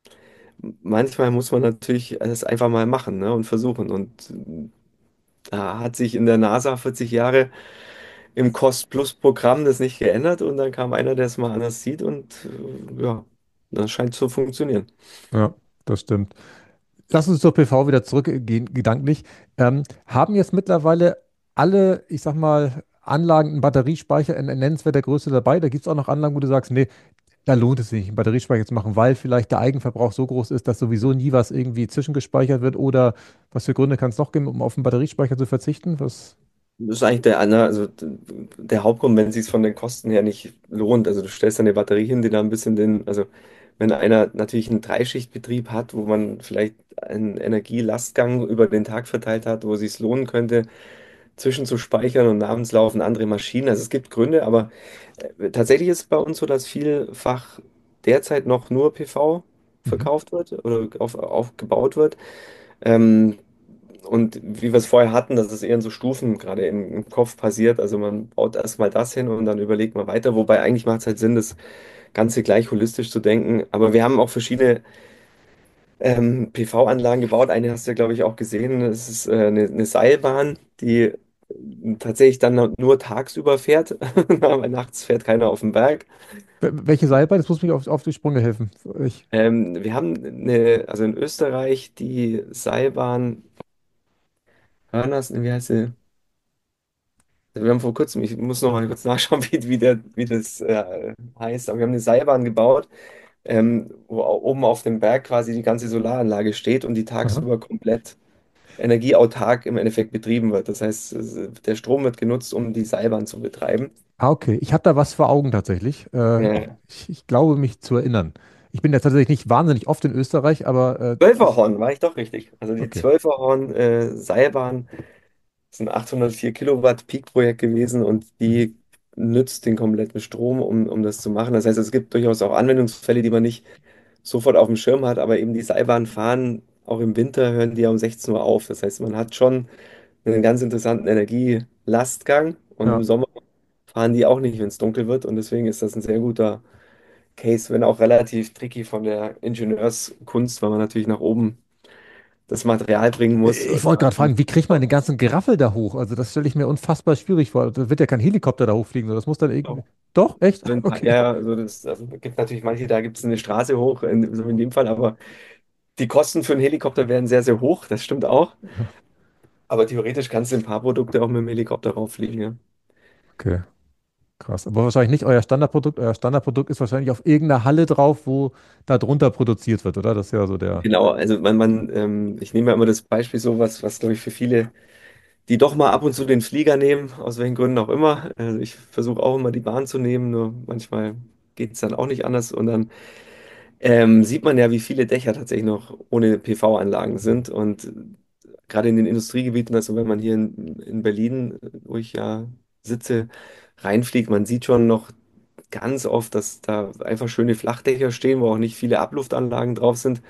Manchmal muss man natürlich das einfach mal machen, ne, und versuchen. Und da hat sich in der NASA vierzig Jahre im Cost-Plus-Programm das nicht geändert und dann kam einer, der es mal anders sieht und äh, ja, das scheint zu funktionieren. ja, das stimmt. Lass uns zur P V wieder zurückgehen, gedanklich. Ähm, haben jetzt mittlerweile alle, ich sag mal, Anlagen einen Batteriespeicher in, in nennenswerter Größe dabei? Da gibt es auch noch Anlagen, wo du sagst, nee, da lohnt es sich nicht, einen Batteriespeicher zu machen, weil vielleicht der Eigenverbrauch so groß ist, dass sowieso nie was irgendwie zwischengespeichert wird oder was für Gründe kann es noch geben, um auf einen Batteriespeicher zu verzichten? Was? Das ist eigentlich der, ne, also der Hauptgrund, wenn es sich von den Kosten her nicht lohnt. Also du stellst eine Batterie hin, die da ein bisschen den, also wenn einer natürlich einen Dreischichtbetrieb hat, wo man vielleicht einen Energielastgang über den Tag verteilt hat, wo es sich lohnen könnte, zwischenzuspeichern und abends laufen andere Maschinen. Also es gibt Gründe, aber äh, tatsächlich ist es bei uns so, dass vielfach derzeit noch nur P V Mhm. verkauft wird oder auf, aufgebaut wird. Ähm, und wie wir es vorher hatten, dass es eher in so Stufen gerade im, im Kopf passiert. Also man baut erstmal das hin und dann überlegt man weiter. Wobei eigentlich macht es halt Sinn, das Ganze gleich holistisch zu denken. Aber wir haben auch verschiedene ähm, P V-Anlagen gebaut. Eine hast du ja, glaube ich, auch gesehen. Das ist äh, eine, eine Seilbahn, die äh, tatsächlich dann nur tagsüber fährt. Aber nachts fährt keiner auf den Berg. Wel- Welche Seilbahn? Das muss mich auf, auf die Sprünge helfen. Ich, Ähm, wir haben eine, also in Österreich die Seilbahn Hörners, wie heißt sie? Also wir haben vor kurzem, ich muss noch mal kurz nachschauen, wie, wie, der, wie das äh, heißt, aber wir haben eine Seilbahn gebaut, ähm, wo au- oben auf dem Berg quasi die ganze Solaranlage steht und die aha. tagsüber komplett energieautark im Endeffekt betrieben wird. Das heißt, es- der Strom wird genutzt, um die Seilbahn zu betreiben. Ah, okay. Ich habe da was vor Augen tatsächlich. Äh, Ja. ich, ich glaube, mich zu erinnern. Ich bin ja tatsächlich nicht wahnsinnig oft in Österreich, aber äh, ich, Zwölferhorn, war ich doch richtig. Also die okay. Zwölferhorn äh, Seilbahn ist ein achthundertvier Kilowatt Peak-Projekt gewesen und Mhm. die nützt den kompletten Strom, um, um das zu machen. Das heißt, es gibt durchaus auch Anwendungsfälle, die man nicht sofort auf dem Schirm hat, aber eben die Seilbahnen fahren, auch im Winter hören die ja um sechzehn Uhr auf. Das heißt, man hat schon einen ganz interessanten Energielastgang und im Ja. Sommer fahren die auch nicht, wenn es dunkel wird und deswegen ist das ein sehr guter Case, wenn auch relativ tricky von der Ingenieurskunst, weil man natürlich nach oben das Material bringen muss. Ich wollte gerade fragen, wie kriegt man den ganzen Geraffel da hoch? Also das stelle ich mir unfassbar schwierig vor. Da wird ja kein Helikopter da hochfliegen, sondern das muss dann irgendwie. Doch, echt? So ein paar- Okay. Ja, also das also gibt natürlich manche, da gibt es eine Straße hoch, in, so in dem Fall, aber die Kosten für einen Helikopter wären sehr, sehr hoch, das stimmt auch. Aber theoretisch kannst du ein paar Produkte auch mit dem Helikopter rauffliegen, ja. Okay, krass. Aber wahrscheinlich nicht euer Standardprodukt. Euer Standardprodukt ist wahrscheinlich auf irgendeiner Halle drauf, wo da drunter produziert wird, oder? Das ist ja so der. Genau, also man, man ähm, ich nehme ja immer das Beispiel so, was, was glaube ich für viele, die doch mal ab und zu den Flieger nehmen, aus welchen Gründen auch immer. Also ich versuche auch immer die Bahn zu nehmen, nur manchmal geht es dann auch nicht anders. Und dann ähm, sieht man ja, wie viele Dächer tatsächlich noch ohne P V-Anlagen sind. Und gerade in den Industriegebieten, also wenn man hier in, in Berlin, wo ich ja sitze, reinfliegt, man sieht schon noch ganz oft, dass da einfach schöne Flachdächer stehen, wo auch nicht viele Abluftanlagen drauf sind.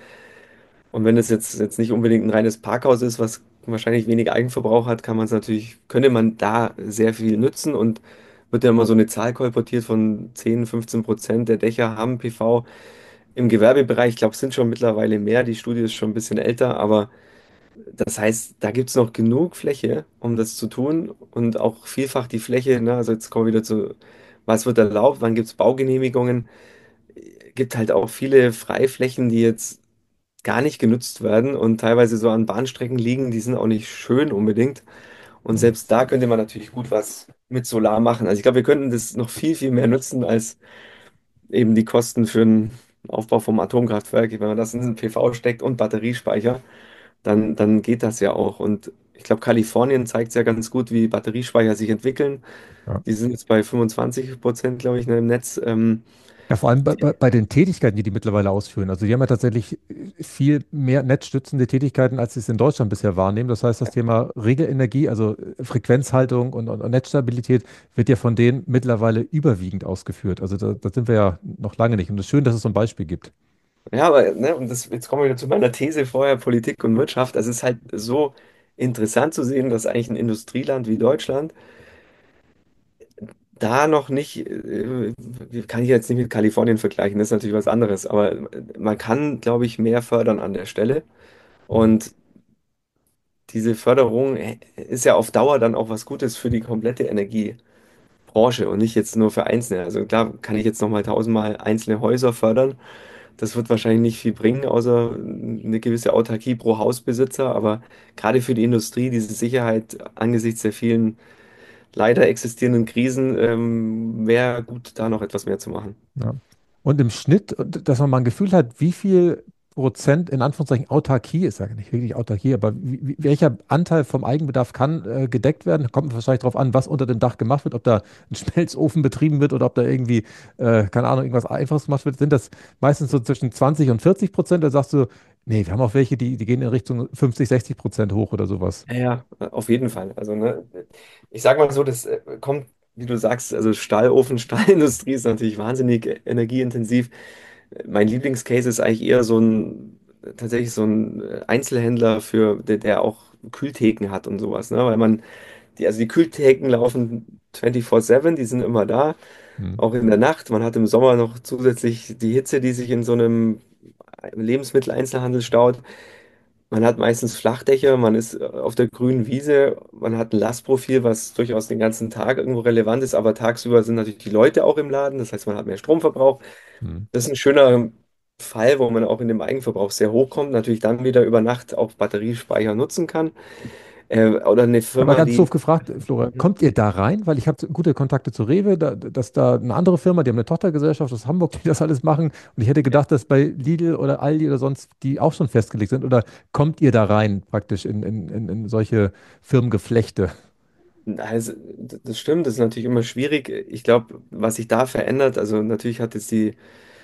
Und wenn es jetzt, jetzt nicht unbedingt ein reines Parkhaus ist, was wahrscheinlich wenig Eigenverbrauch hat, kann man es natürlich, könnte man da sehr viel nutzen und wird ja immer so eine Zahl kolportiert von zehn, fünfzehn Prozent der Dächer haben P V. Im Gewerbebereich, ich glaube, es sind schon mittlerweile mehr. Die Studie ist schon ein bisschen älter, aber das heißt, da gibt es noch genug Fläche, um das zu tun und auch vielfach die Fläche, ne, also jetzt kommen wir wieder zu, was wird erlaubt, wann gibt es Baugenehmigungen, gibt halt auch viele Freiflächen, die jetzt gar nicht genutzt werden und teilweise so an Bahnstrecken liegen, die sind auch nicht schön unbedingt. Und Hm. selbst da könnte man natürlich gut was mit Solar machen. Also ich glaube, wir könnten das noch viel, viel mehr nutzen als eben die Kosten für den Aufbau vom Atomkraftwerk. Wenn man das in einen P V steckt und Batteriespeicher, dann, dann geht das ja auch. Und ich glaube, Kalifornien zeigt ja ganz gut, wie Batteriespeicher sich entwickeln. Ja. Die sind jetzt bei fünfundzwanzig Prozent, glaube ich, ne, im Netz. Ähm, Ja, vor allem bei, bei, bei den Tätigkeiten, die die mittlerweile ausführen. Also die haben ja tatsächlich äh, viel mehr netzstützende Tätigkeiten, als sie es in Deutschland bisher wahrnehmen. Das heißt, das Thema Regelenergie, also äh, Frequenzhaltung und, und, und Netzstabilität, wird ja von denen mittlerweile überwiegend ausgeführt. Also da, da sind wir ja noch lange nicht. Und es ist schön, dass es so ein Beispiel gibt. ja, aber ne, und das, jetzt kommen wir wieder zu meiner These vorher, Politik und Wirtschaft. Es ist halt so interessant zu sehen, dass eigentlich ein Industrieland wie Deutschland da noch nicht, äh, kann ich jetzt nicht mit Kalifornien vergleichen, das ist natürlich was anderes, aber man kann, glaube ich, mehr fördern an der Stelle. Hm. Und diese Förderung äh, ist ja auf Dauer dann auch was Gutes für die komplette Energiebranche und nicht jetzt nur für Einzelne. Also klar, kann ich jetzt nochmal tausendmal einzelne Häuser fördern. Das wird wahrscheinlich nicht viel bringen, außer eine gewisse Autarkie pro Hausbesitzer. Aber gerade für die Industrie, diese Sicherheit angesichts der vielen leider existierenden Krisen, ähm, wäre gut, da noch etwas mehr zu machen. Ja. Und im Schnitt, dass man mal ein Gefühl hat, wie viel Prozent in Anführungszeichen Autarkie ist ja nicht wirklich Autarkie, aber wie, wie, welcher Anteil vom Eigenbedarf kann äh, gedeckt werden? Kommt wahrscheinlich darauf an, was unter dem Dach gemacht wird, ob da ein Schmelzofen betrieben wird oder ob da irgendwie, äh, keine Ahnung, irgendwas Einfaches gemacht wird. Sind das meistens so zwischen zwanzig und vierzig Prozent? Oder sagst du, nee, wir haben auch welche, die, die gehen in Richtung fünfzig, sechzig Prozent hoch oder sowas? Ja, ja, auf jeden Fall. Also, ne, ich sage mal so, das äh, kommt, wie du sagst, also Stahlofen, Stahlindustrie ist natürlich wahnsinnig äh, energieintensiv. Mein Lieblingscase ist eigentlich eher so ein, tatsächlich so ein äh, Einzelhändler für, der, der auch Kühltheken hat und sowas, ne? Weil man, die, also die Kühltheken laufen vierundzwanzig sieben, die sind immer da, Hm. auch in der Nacht. Man hat im Sommer noch zusätzlich die Hitze, die sich in so einem Lebensmitteleinzelhandel staut. Man hat meistens Flachdächer, man ist äh, auf der grünen Wiese, man hat ein Lastprofil, was durchaus den ganzen Tag irgendwo relevant ist, aber tagsüber sind natürlich die Leute auch im Laden, das heißt, man hat mehr Stromverbrauch. Hm. Das ist ein schöner Fall, wo man auch in dem Eigenverbrauch sehr hoch kommt, natürlich dann wieder über Nacht auch Batteriespeicher nutzen kann. Äh, oder eine Aber Firma, ganz die, doof gefragt, Flora, kommt ihr da rein? Weil ich habe gute Kontakte zu Rewe, da, dass da eine andere Firma, die haben eine Tochtergesellschaft aus Hamburg, die das alles machen. Und ich hätte gedacht, dass bei Lidl oder Aldi oder sonst die auch schon festgelegt sind. Oder kommt ihr da rein praktisch in, in, in, in solche Firmengeflechte? Also, das stimmt, das ist natürlich immer schwierig. Ich glaube, was sich da verändert, also natürlich hat jetzt die,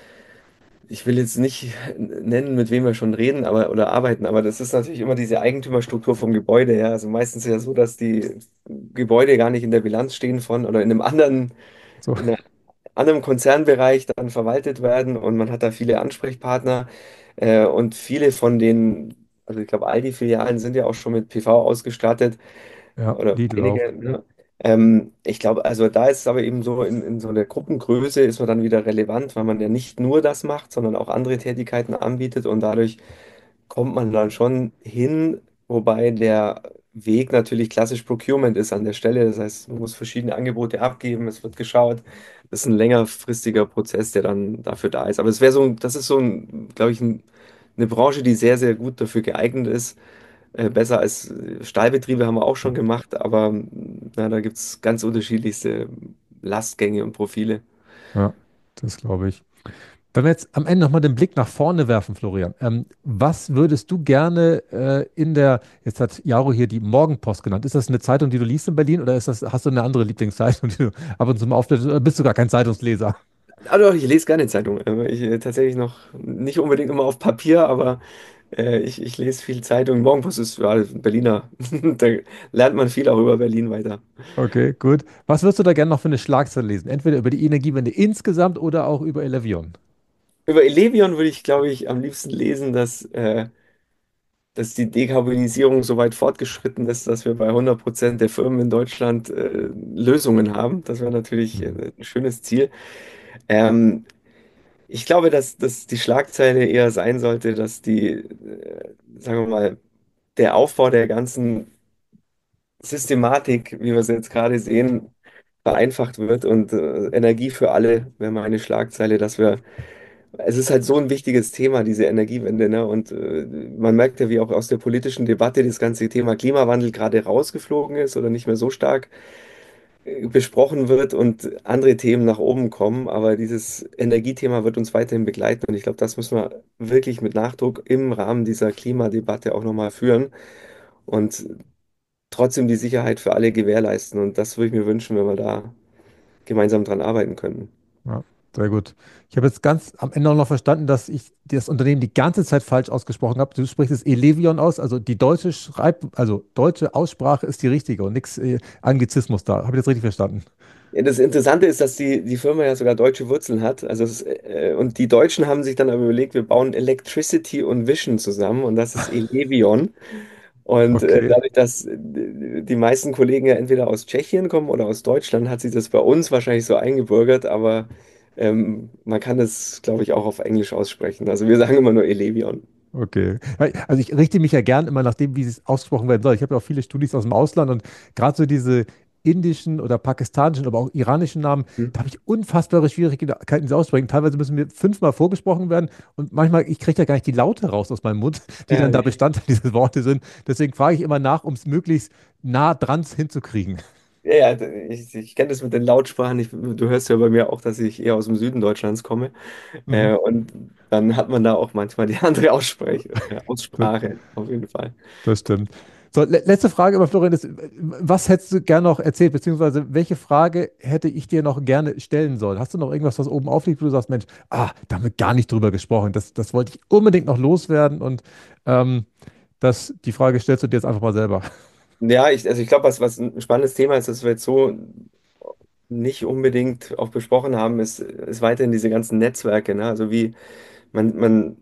ich will jetzt nicht nennen, mit wem wir schon reden, aber oder arbeiten, aber das ist natürlich immer diese Eigentümerstruktur vom Gebäude, ja. Also meistens ist ja so, dass die Gebäude gar nicht in der Bilanz stehen von oder in einem anderen, So, in einer anderen Konzernbereich dann verwaltet werden und man hat da viele Ansprechpartner äh, und viele von den, also ich glaube, all die Filialen sind ja auch schon mit P V ausgestattet ja, oder Lidl auch. einige. Ne? Ähm, ich glaube, also da ist es aber eben so, in, in so der Gruppengröße ist man dann wieder relevant, weil man ja nicht nur das macht, sondern auch andere Tätigkeiten anbietet und dadurch kommt man dann schon hin, wobei der Weg natürlich klassisch Procurement ist an der Stelle. Das heißt, man muss verschiedene Angebote abgeben, es wird geschaut. Das ist ein längerfristiger Prozess, der dann dafür da ist. Aber es wäre so, ein- das ist so ein, glaube ich, ein, eine Branche, die sehr, sehr gut dafür geeignet ist. Äh, besser als äh, Stahlbetriebe haben wir auch schon gemacht, aber na, da gibt es ganz unterschiedlichste Lastgänge und Profile. Ja, das glaube ich. Wenn wir jetzt am Ende nochmal den Blick nach vorne werfen, Florian, ähm, was würdest du gerne äh, in der, jetzt hat Jaro hier die Morgenpost genannt, ist das eine Zeitung, die du liest in Berlin oder ist das, hast du eine andere Lieblingszeitung, die du ab und zu mal aufblätterst oder bist du gar kein Zeitungsleser? Also ich lese gerne Zeitung. Äh, Ich äh, tatsächlich noch nicht unbedingt immer auf Papier, aber äh, ich, ich lese viel Zeitung. Morgenpost ist ja, Berliner. Da lernt man viel auch über Berlin weiter. Okay, gut. Was würdest du da gerne noch für eine Schlagzeile lesen? Entweder über die Energiewende insgesamt oder auch über Elevion. Über Elevion würde ich, glaube ich, am liebsten lesen, dass, äh, dass die Dekarbonisierung so weit fortgeschritten ist, dass wir bei hundert Prozent der Firmen in Deutschland äh, Lösungen haben. Das wäre natürlich Mhm. äh, ein schönes Ziel. Ähm, Ich glaube, dass, dass die Schlagzeile eher sein sollte, dass die, äh, sagen wir mal, der Aufbau der ganzen Systematik, wie wir es jetzt gerade sehen, vereinfacht wird und äh, Energie für alle wäre meine Schlagzeile, dass wir, es ist halt so ein wichtiges Thema, diese Energiewende, ne? Und äh, man merkt ja, wie auch aus der politischen Debatte das ganze Thema Klimawandel gerade rausgeflogen ist oder nicht mehr so stark besprochen wird und andere Themen nach oben kommen. Aber dieses Energiethema wird uns weiterhin begleiten. Und ich glaube, das müssen wir wirklich mit Nachdruck im Rahmen dieser Klimadebatte auch nochmal führen und trotzdem die Sicherheit für alle gewährleisten. Und das würde ich mir wünschen, wenn wir da gemeinsam dran arbeiten könnten. Ja, sehr gut. Ich habe jetzt ganz am Ende auch noch verstanden, dass ich das Unternehmen die ganze Zeit falsch ausgesprochen habe. Du sprichst es Elevion aus, also die deutsche Schreib, also deutsche Aussprache ist die richtige und nichts äh, Anglizismus da. Habe ich das richtig verstanden? Ja, das Interessante ist, dass die, die Firma ja sogar deutsche Wurzeln hat. Also es, äh, und die Deutschen haben sich dann aber überlegt, wir bauen Electricity und Vision zusammen und das ist Elevion. Und äh, Okay, dadurch, dass äh, die meisten Kollegen ja entweder aus Tschechien kommen oder aus Deutschland, hat sich das bei uns wahrscheinlich so eingebürgert, aber ähm, man kann das, glaube ich, auch auf Englisch aussprechen. Also wir sagen immer nur Elevion. okay. Weil- Also ich richte mich ja gern immer nach dem, wie es ausgesprochen werden soll. Ich habe ja auch viele Studis aus dem Ausland und gerade so diese indischen oder pakistanischen, aber auch iranischen Namen, Hm. da habe ich unfassbare Schwierigkeiten, sie auszusprechen. Teilweise müssen mir fünfmal vorgesprochen werden und manchmal, ich kriege ja gar nicht die Laute raus aus meinem Mund, die Ja, dann da nee. Bestandteil dieser Worte sind. Deswegen frage ich immer nach, um es möglichst nah dran hinzukriegen. Ja, ja, ich, ich kenne das mit den Lautsprachen. Ich, du hörst ja bei mir auch, dass ich eher aus dem Süden Deutschlands komme. Mhm. Äh, und dann hat man da auch manchmal die andere Aussprech äh, Das, Aussprache, auf jeden Fall. das stimmt. So, le letzte Frage immer, Florian, ist, was hättest du gerne noch erzählt, beziehungsweise welche Frage hätte ich dir noch gerne stellen sollen? Hast du noch irgendwas, was oben aufliegt, wo du sagst, Mensch, ah, da haben wir gar nicht drüber gesprochen. Das, das wollte ich unbedingt noch loswerden und ähm, das, die Frage stellst du dir jetzt einfach mal selber. Ja, ich, also ich glaube, was, was ein spannendes Thema ist, das wir jetzt so nicht unbedingt auch besprochen haben, ist, ist weiterhin diese ganzen Netzwerke. Ne? Also wie man, man,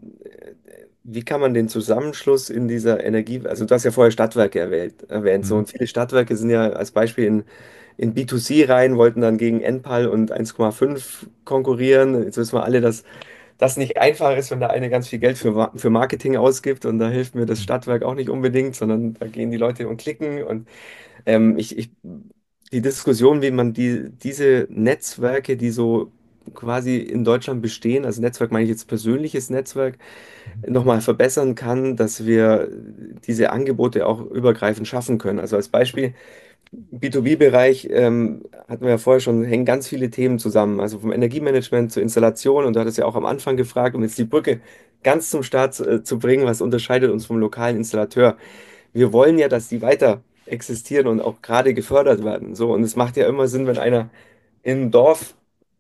wie kann man den Zusammenschluss in dieser Energie, also du hast ja vorher Stadtwerke erwähnt, erwähnt so Mhm. und viele Stadtwerke sind ja als Beispiel in, in B zwei C rein, wollten dann gegen Enpal und eins Komma fünf konkurrieren. Jetzt wissen wir alle, dass das nicht einfach ist, wenn da eine ganz viel Geld für, Wa- für Marketing ausgibt und da hilft mir das Stadtwerk auch nicht unbedingt, sondern da gehen die Leute und klicken und ähm, ich, ich, die Diskussion, wie man die, diese Netzwerke, die so quasi in Deutschland bestehen, also Netzwerk meine ich jetzt persönliches Netzwerk, nochmal verbessern kann, dass wir diese Angebote auch übergreifend schaffen können. Also als Beispiel, B zwei B-Bereich ähm, hatten wir ja vorher schon, hängen ganz viele Themen zusammen, also vom Energiemanagement zur Installation und du hattest ja auch am Anfang gefragt, um jetzt die Brücke ganz zum Start äh, zu bringen, was unterscheidet uns vom lokalen Installateur. Wir wollen ja, dass die weiter existieren und auch gerade gefördert werden. So, und es macht ja immer Sinn, wenn einer im Dorf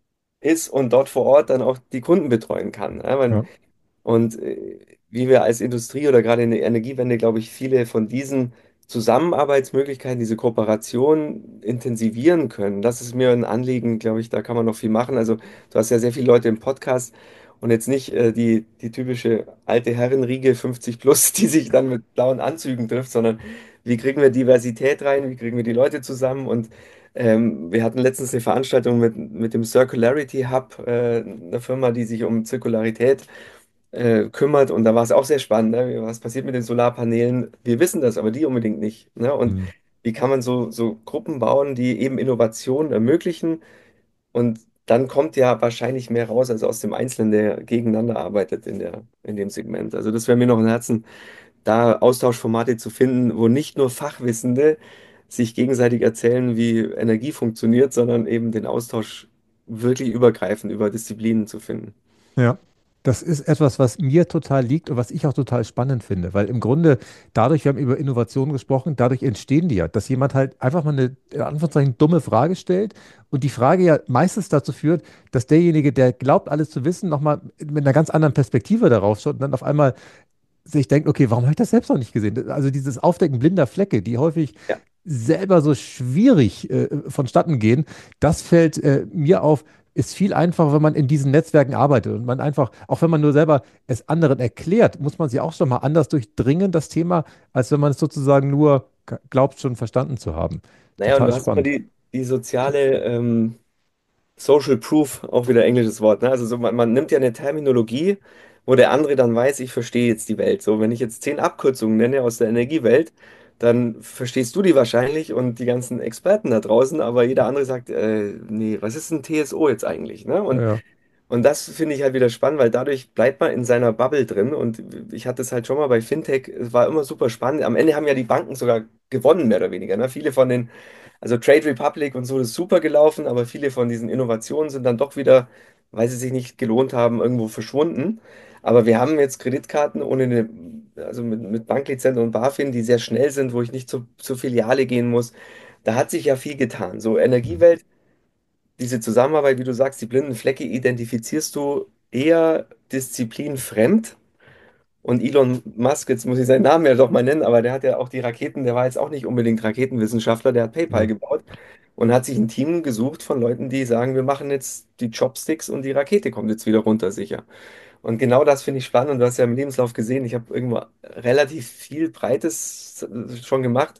ist und dort vor Ort dann auch die Kunden betreuen kann. Ja, man, Ja. und äh, wie wir als Industrie oder gerade in der Energiewende, glaube ich, viele von diesen Zusammenarbeitsmöglichkeiten, diese Kooperation intensivieren können, das ist mir ein Anliegen, glaube ich, da kann man noch viel machen. Also du hast ja sehr viele Leute im Podcast und jetzt nicht äh, die, die typische alte Herrenriege fünfzig plus, die sich dann mit blauen Anzügen trifft, sondern wie kriegen wir Diversität rein, wie kriegen wir die Leute zusammen und ähm, wir hatten letztens eine Veranstaltung mit, mit dem Circularity Hub, äh, einer Firma, die sich um Zirkularität äh, kümmert. Und da war es auch sehr spannend, ne? Was passiert mit den Solarpanelen? Wir wissen das, aber die unbedingt nicht. Ne? Und Hm. wie kann man so, so Gruppen bauen, die eben Innovationen ermöglichen? Und dann kommt ja wahrscheinlich mehr raus als aus dem Einzelnen, der gegeneinander arbeitet in der, in dem Segment. Also das wäre mir noch ein Herzen, da Austauschformate zu finden, wo nicht nur Fachwissende sich gegenseitig erzählen, wie Energie funktioniert, sondern eben den Austausch wirklich übergreifend über Disziplinen zu finden. Ja, das ist etwas, was mir total liegt und was ich auch total spannend finde, weil im Grunde dadurch, wir haben über Innovationen gesprochen, dadurch entstehen die ja, dass jemand halt einfach mal eine, in Anführungszeichen, dumme Frage stellt und die Frage ja meistens dazu führt, dass derjenige, der glaubt, alles zu wissen, nochmal mit einer ganz anderen Perspektive darauf schaut und dann auf einmal sich denkt, okay, warum habe ich das selbst noch nicht gesehen? Also dieses Aufdecken blinder Flecke, die häufig Ja. selber so schwierig äh, vonstatten gehen, das fällt äh, mir auf, ist viel einfacher, wenn man in diesen Netzwerken arbeitet und man einfach, auch wenn man nur selber es anderen erklärt, muss man sie auch schon mal anders durchdringen, das Thema, als wenn man es sozusagen nur g- glaubt, schon verstanden zu haben. Naja, und Total du hast immer spannend. die, die soziale ähm, Social Proof, auch wieder englisches Wort. Ne? Also so, man, man nimmt ja eine Terminologie, wo der andere dann weiß, ich verstehe jetzt die Welt. So, wenn ich jetzt zehn Abkürzungen nenne aus der Energiewelt, dann verstehst du die wahrscheinlich und die ganzen Experten da draußen, aber jeder andere sagt, äh, nee, was ist ein T S O jetzt eigentlich? Ne? Und Ja, Und das finde ich halt wieder spannend, weil dadurch bleibt man in seiner Bubble drin. Und ich hatte es halt schon mal bei Fintech, es war immer super spannend. Am Ende haben ja die Banken sogar gewonnen, mehr oder weniger. Ne? Viele von den, also Trade Republic und so, das ist super gelaufen, aber viele von diesen Innovationen sind dann doch wieder, weil sie sich nicht gelohnt haben, irgendwo verschwunden. Aber wir haben jetzt Kreditkarten ohne eine, also mit, mit Banklizenz und BaFin, die sehr schnell sind, wo ich nicht zu, zur Filiale gehen muss. Da hat sich ja viel getan. So Energiewelt, diese Zusammenarbeit, wie du sagst, die blinden Flecke identifizierst du eher disziplinfremd. Und Elon Musk, jetzt muss ich seinen Namen ja doch mal nennen, aber der hat ja auch die Raketen, der war jetzt auch nicht unbedingt Raketenwissenschaftler, der hat PayPal ja, gebaut und hat sich ein Team gesucht von Leuten, die sagen, wir machen jetzt die Chopsticks und die Rakete kommt jetzt wieder runter sicher. Und genau das finde ich spannend und du hast ja im Lebenslauf gesehen, ich habe irgendwo relativ viel Breites schon gemacht.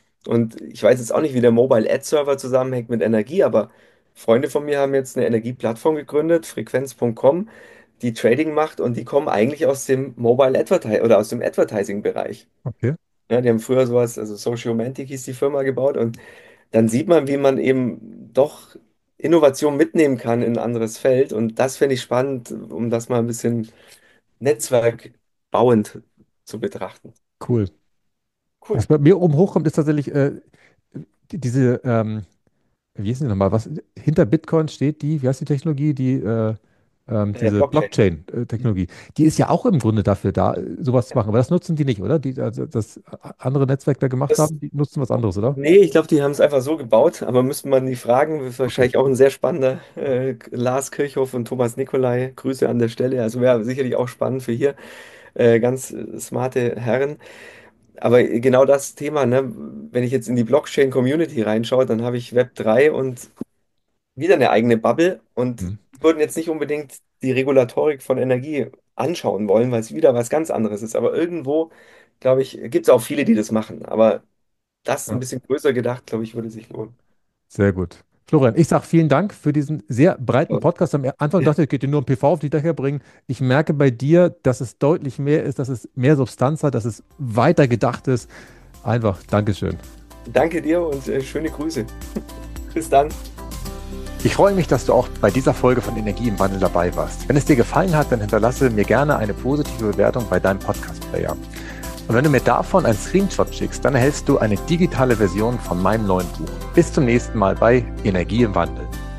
Und ich weiß jetzt auch nicht, wie der Mobile Ad Server zusammenhängt mit Energie, aber Freunde von mir haben jetzt eine Energieplattform gegründet, frequenz Punkt com, die Trading macht und die kommen eigentlich aus dem Mobile Advertising oder aus dem Advertising-Bereich. okay, Ja, die haben früher sowas, also Sociomantic hieß die Firma gebaut und dann sieht man, wie man eben doch Innovation mitnehmen kann in ein anderes Feld und das finde ich spannend, um das mal ein bisschen netzwerkbauend zu betrachten. cool. Cool. Was bei mir oben hochkommt, ist tatsächlich äh, die- diese, ähm, wie hieß die nochmal, was hinter Bitcoin steht, die, wie heißt die Technologie, die, äh, ähm, Äh, diese Blockchain. Blockchain-Technologie, die ist ja auch im Grunde dafür da, äh, sowas zu machen, aber das nutzen die nicht, oder? Die, also das andere Netzwerke da gemacht Das haben, die nutzen was anderes, oder? Nee, ich glaube, die haben es einfach so gebaut, aber müsste man die fragen, ist Okay, wahrscheinlich auch ein sehr spannender äh, Lars Kirchhoff und Thomas Nicolai. Grüße an der Stelle. Also wäre sicherlich auch spannend für hier. Äh, ganz äh, smarte Herren. Aber genau das Thema, ne? Wenn ich jetzt in die Blockchain-Community reinschaue, dann habe ich Web drei und wieder eine eigene Bubble und hm, würden jetzt nicht unbedingt die Regulatorik von Energie anschauen wollen, weil es wieder was ganz anderes ist. Aber irgendwo, glaube ich, gibt es auch viele, die das machen. Aber das ein ja, bisschen größer gedacht, glaube ich, würde sich lohnen. sehr gut. Florian, ich sage vielen Dank für diesen sehr breiten Podcast. Am Anfang dachte ich, es geht dir nur um P V auf die Dächer bringen. Ich merke bei dir, dass es deutlich mehr ist, dass es mehr Substanz hat, dass es weiter gedacht ist. Einfach Dankeschön. Danke dir und äh, schöne Grüße. Bis dann. Ich freue mich, dass du auch bei dieser Folge von Energie im Wandel dabei warst. Wenn es dir gefallen hat, dann hinterlasse mir gerne eine positive Bewertung bei deinem Podcast-Player. Und wenn du mir davon einen Screenshot schickst, dann erhältst du eine digitale Version von meinem neuen Buch. Bis zum nächsten Mal bei Energie im Wandel.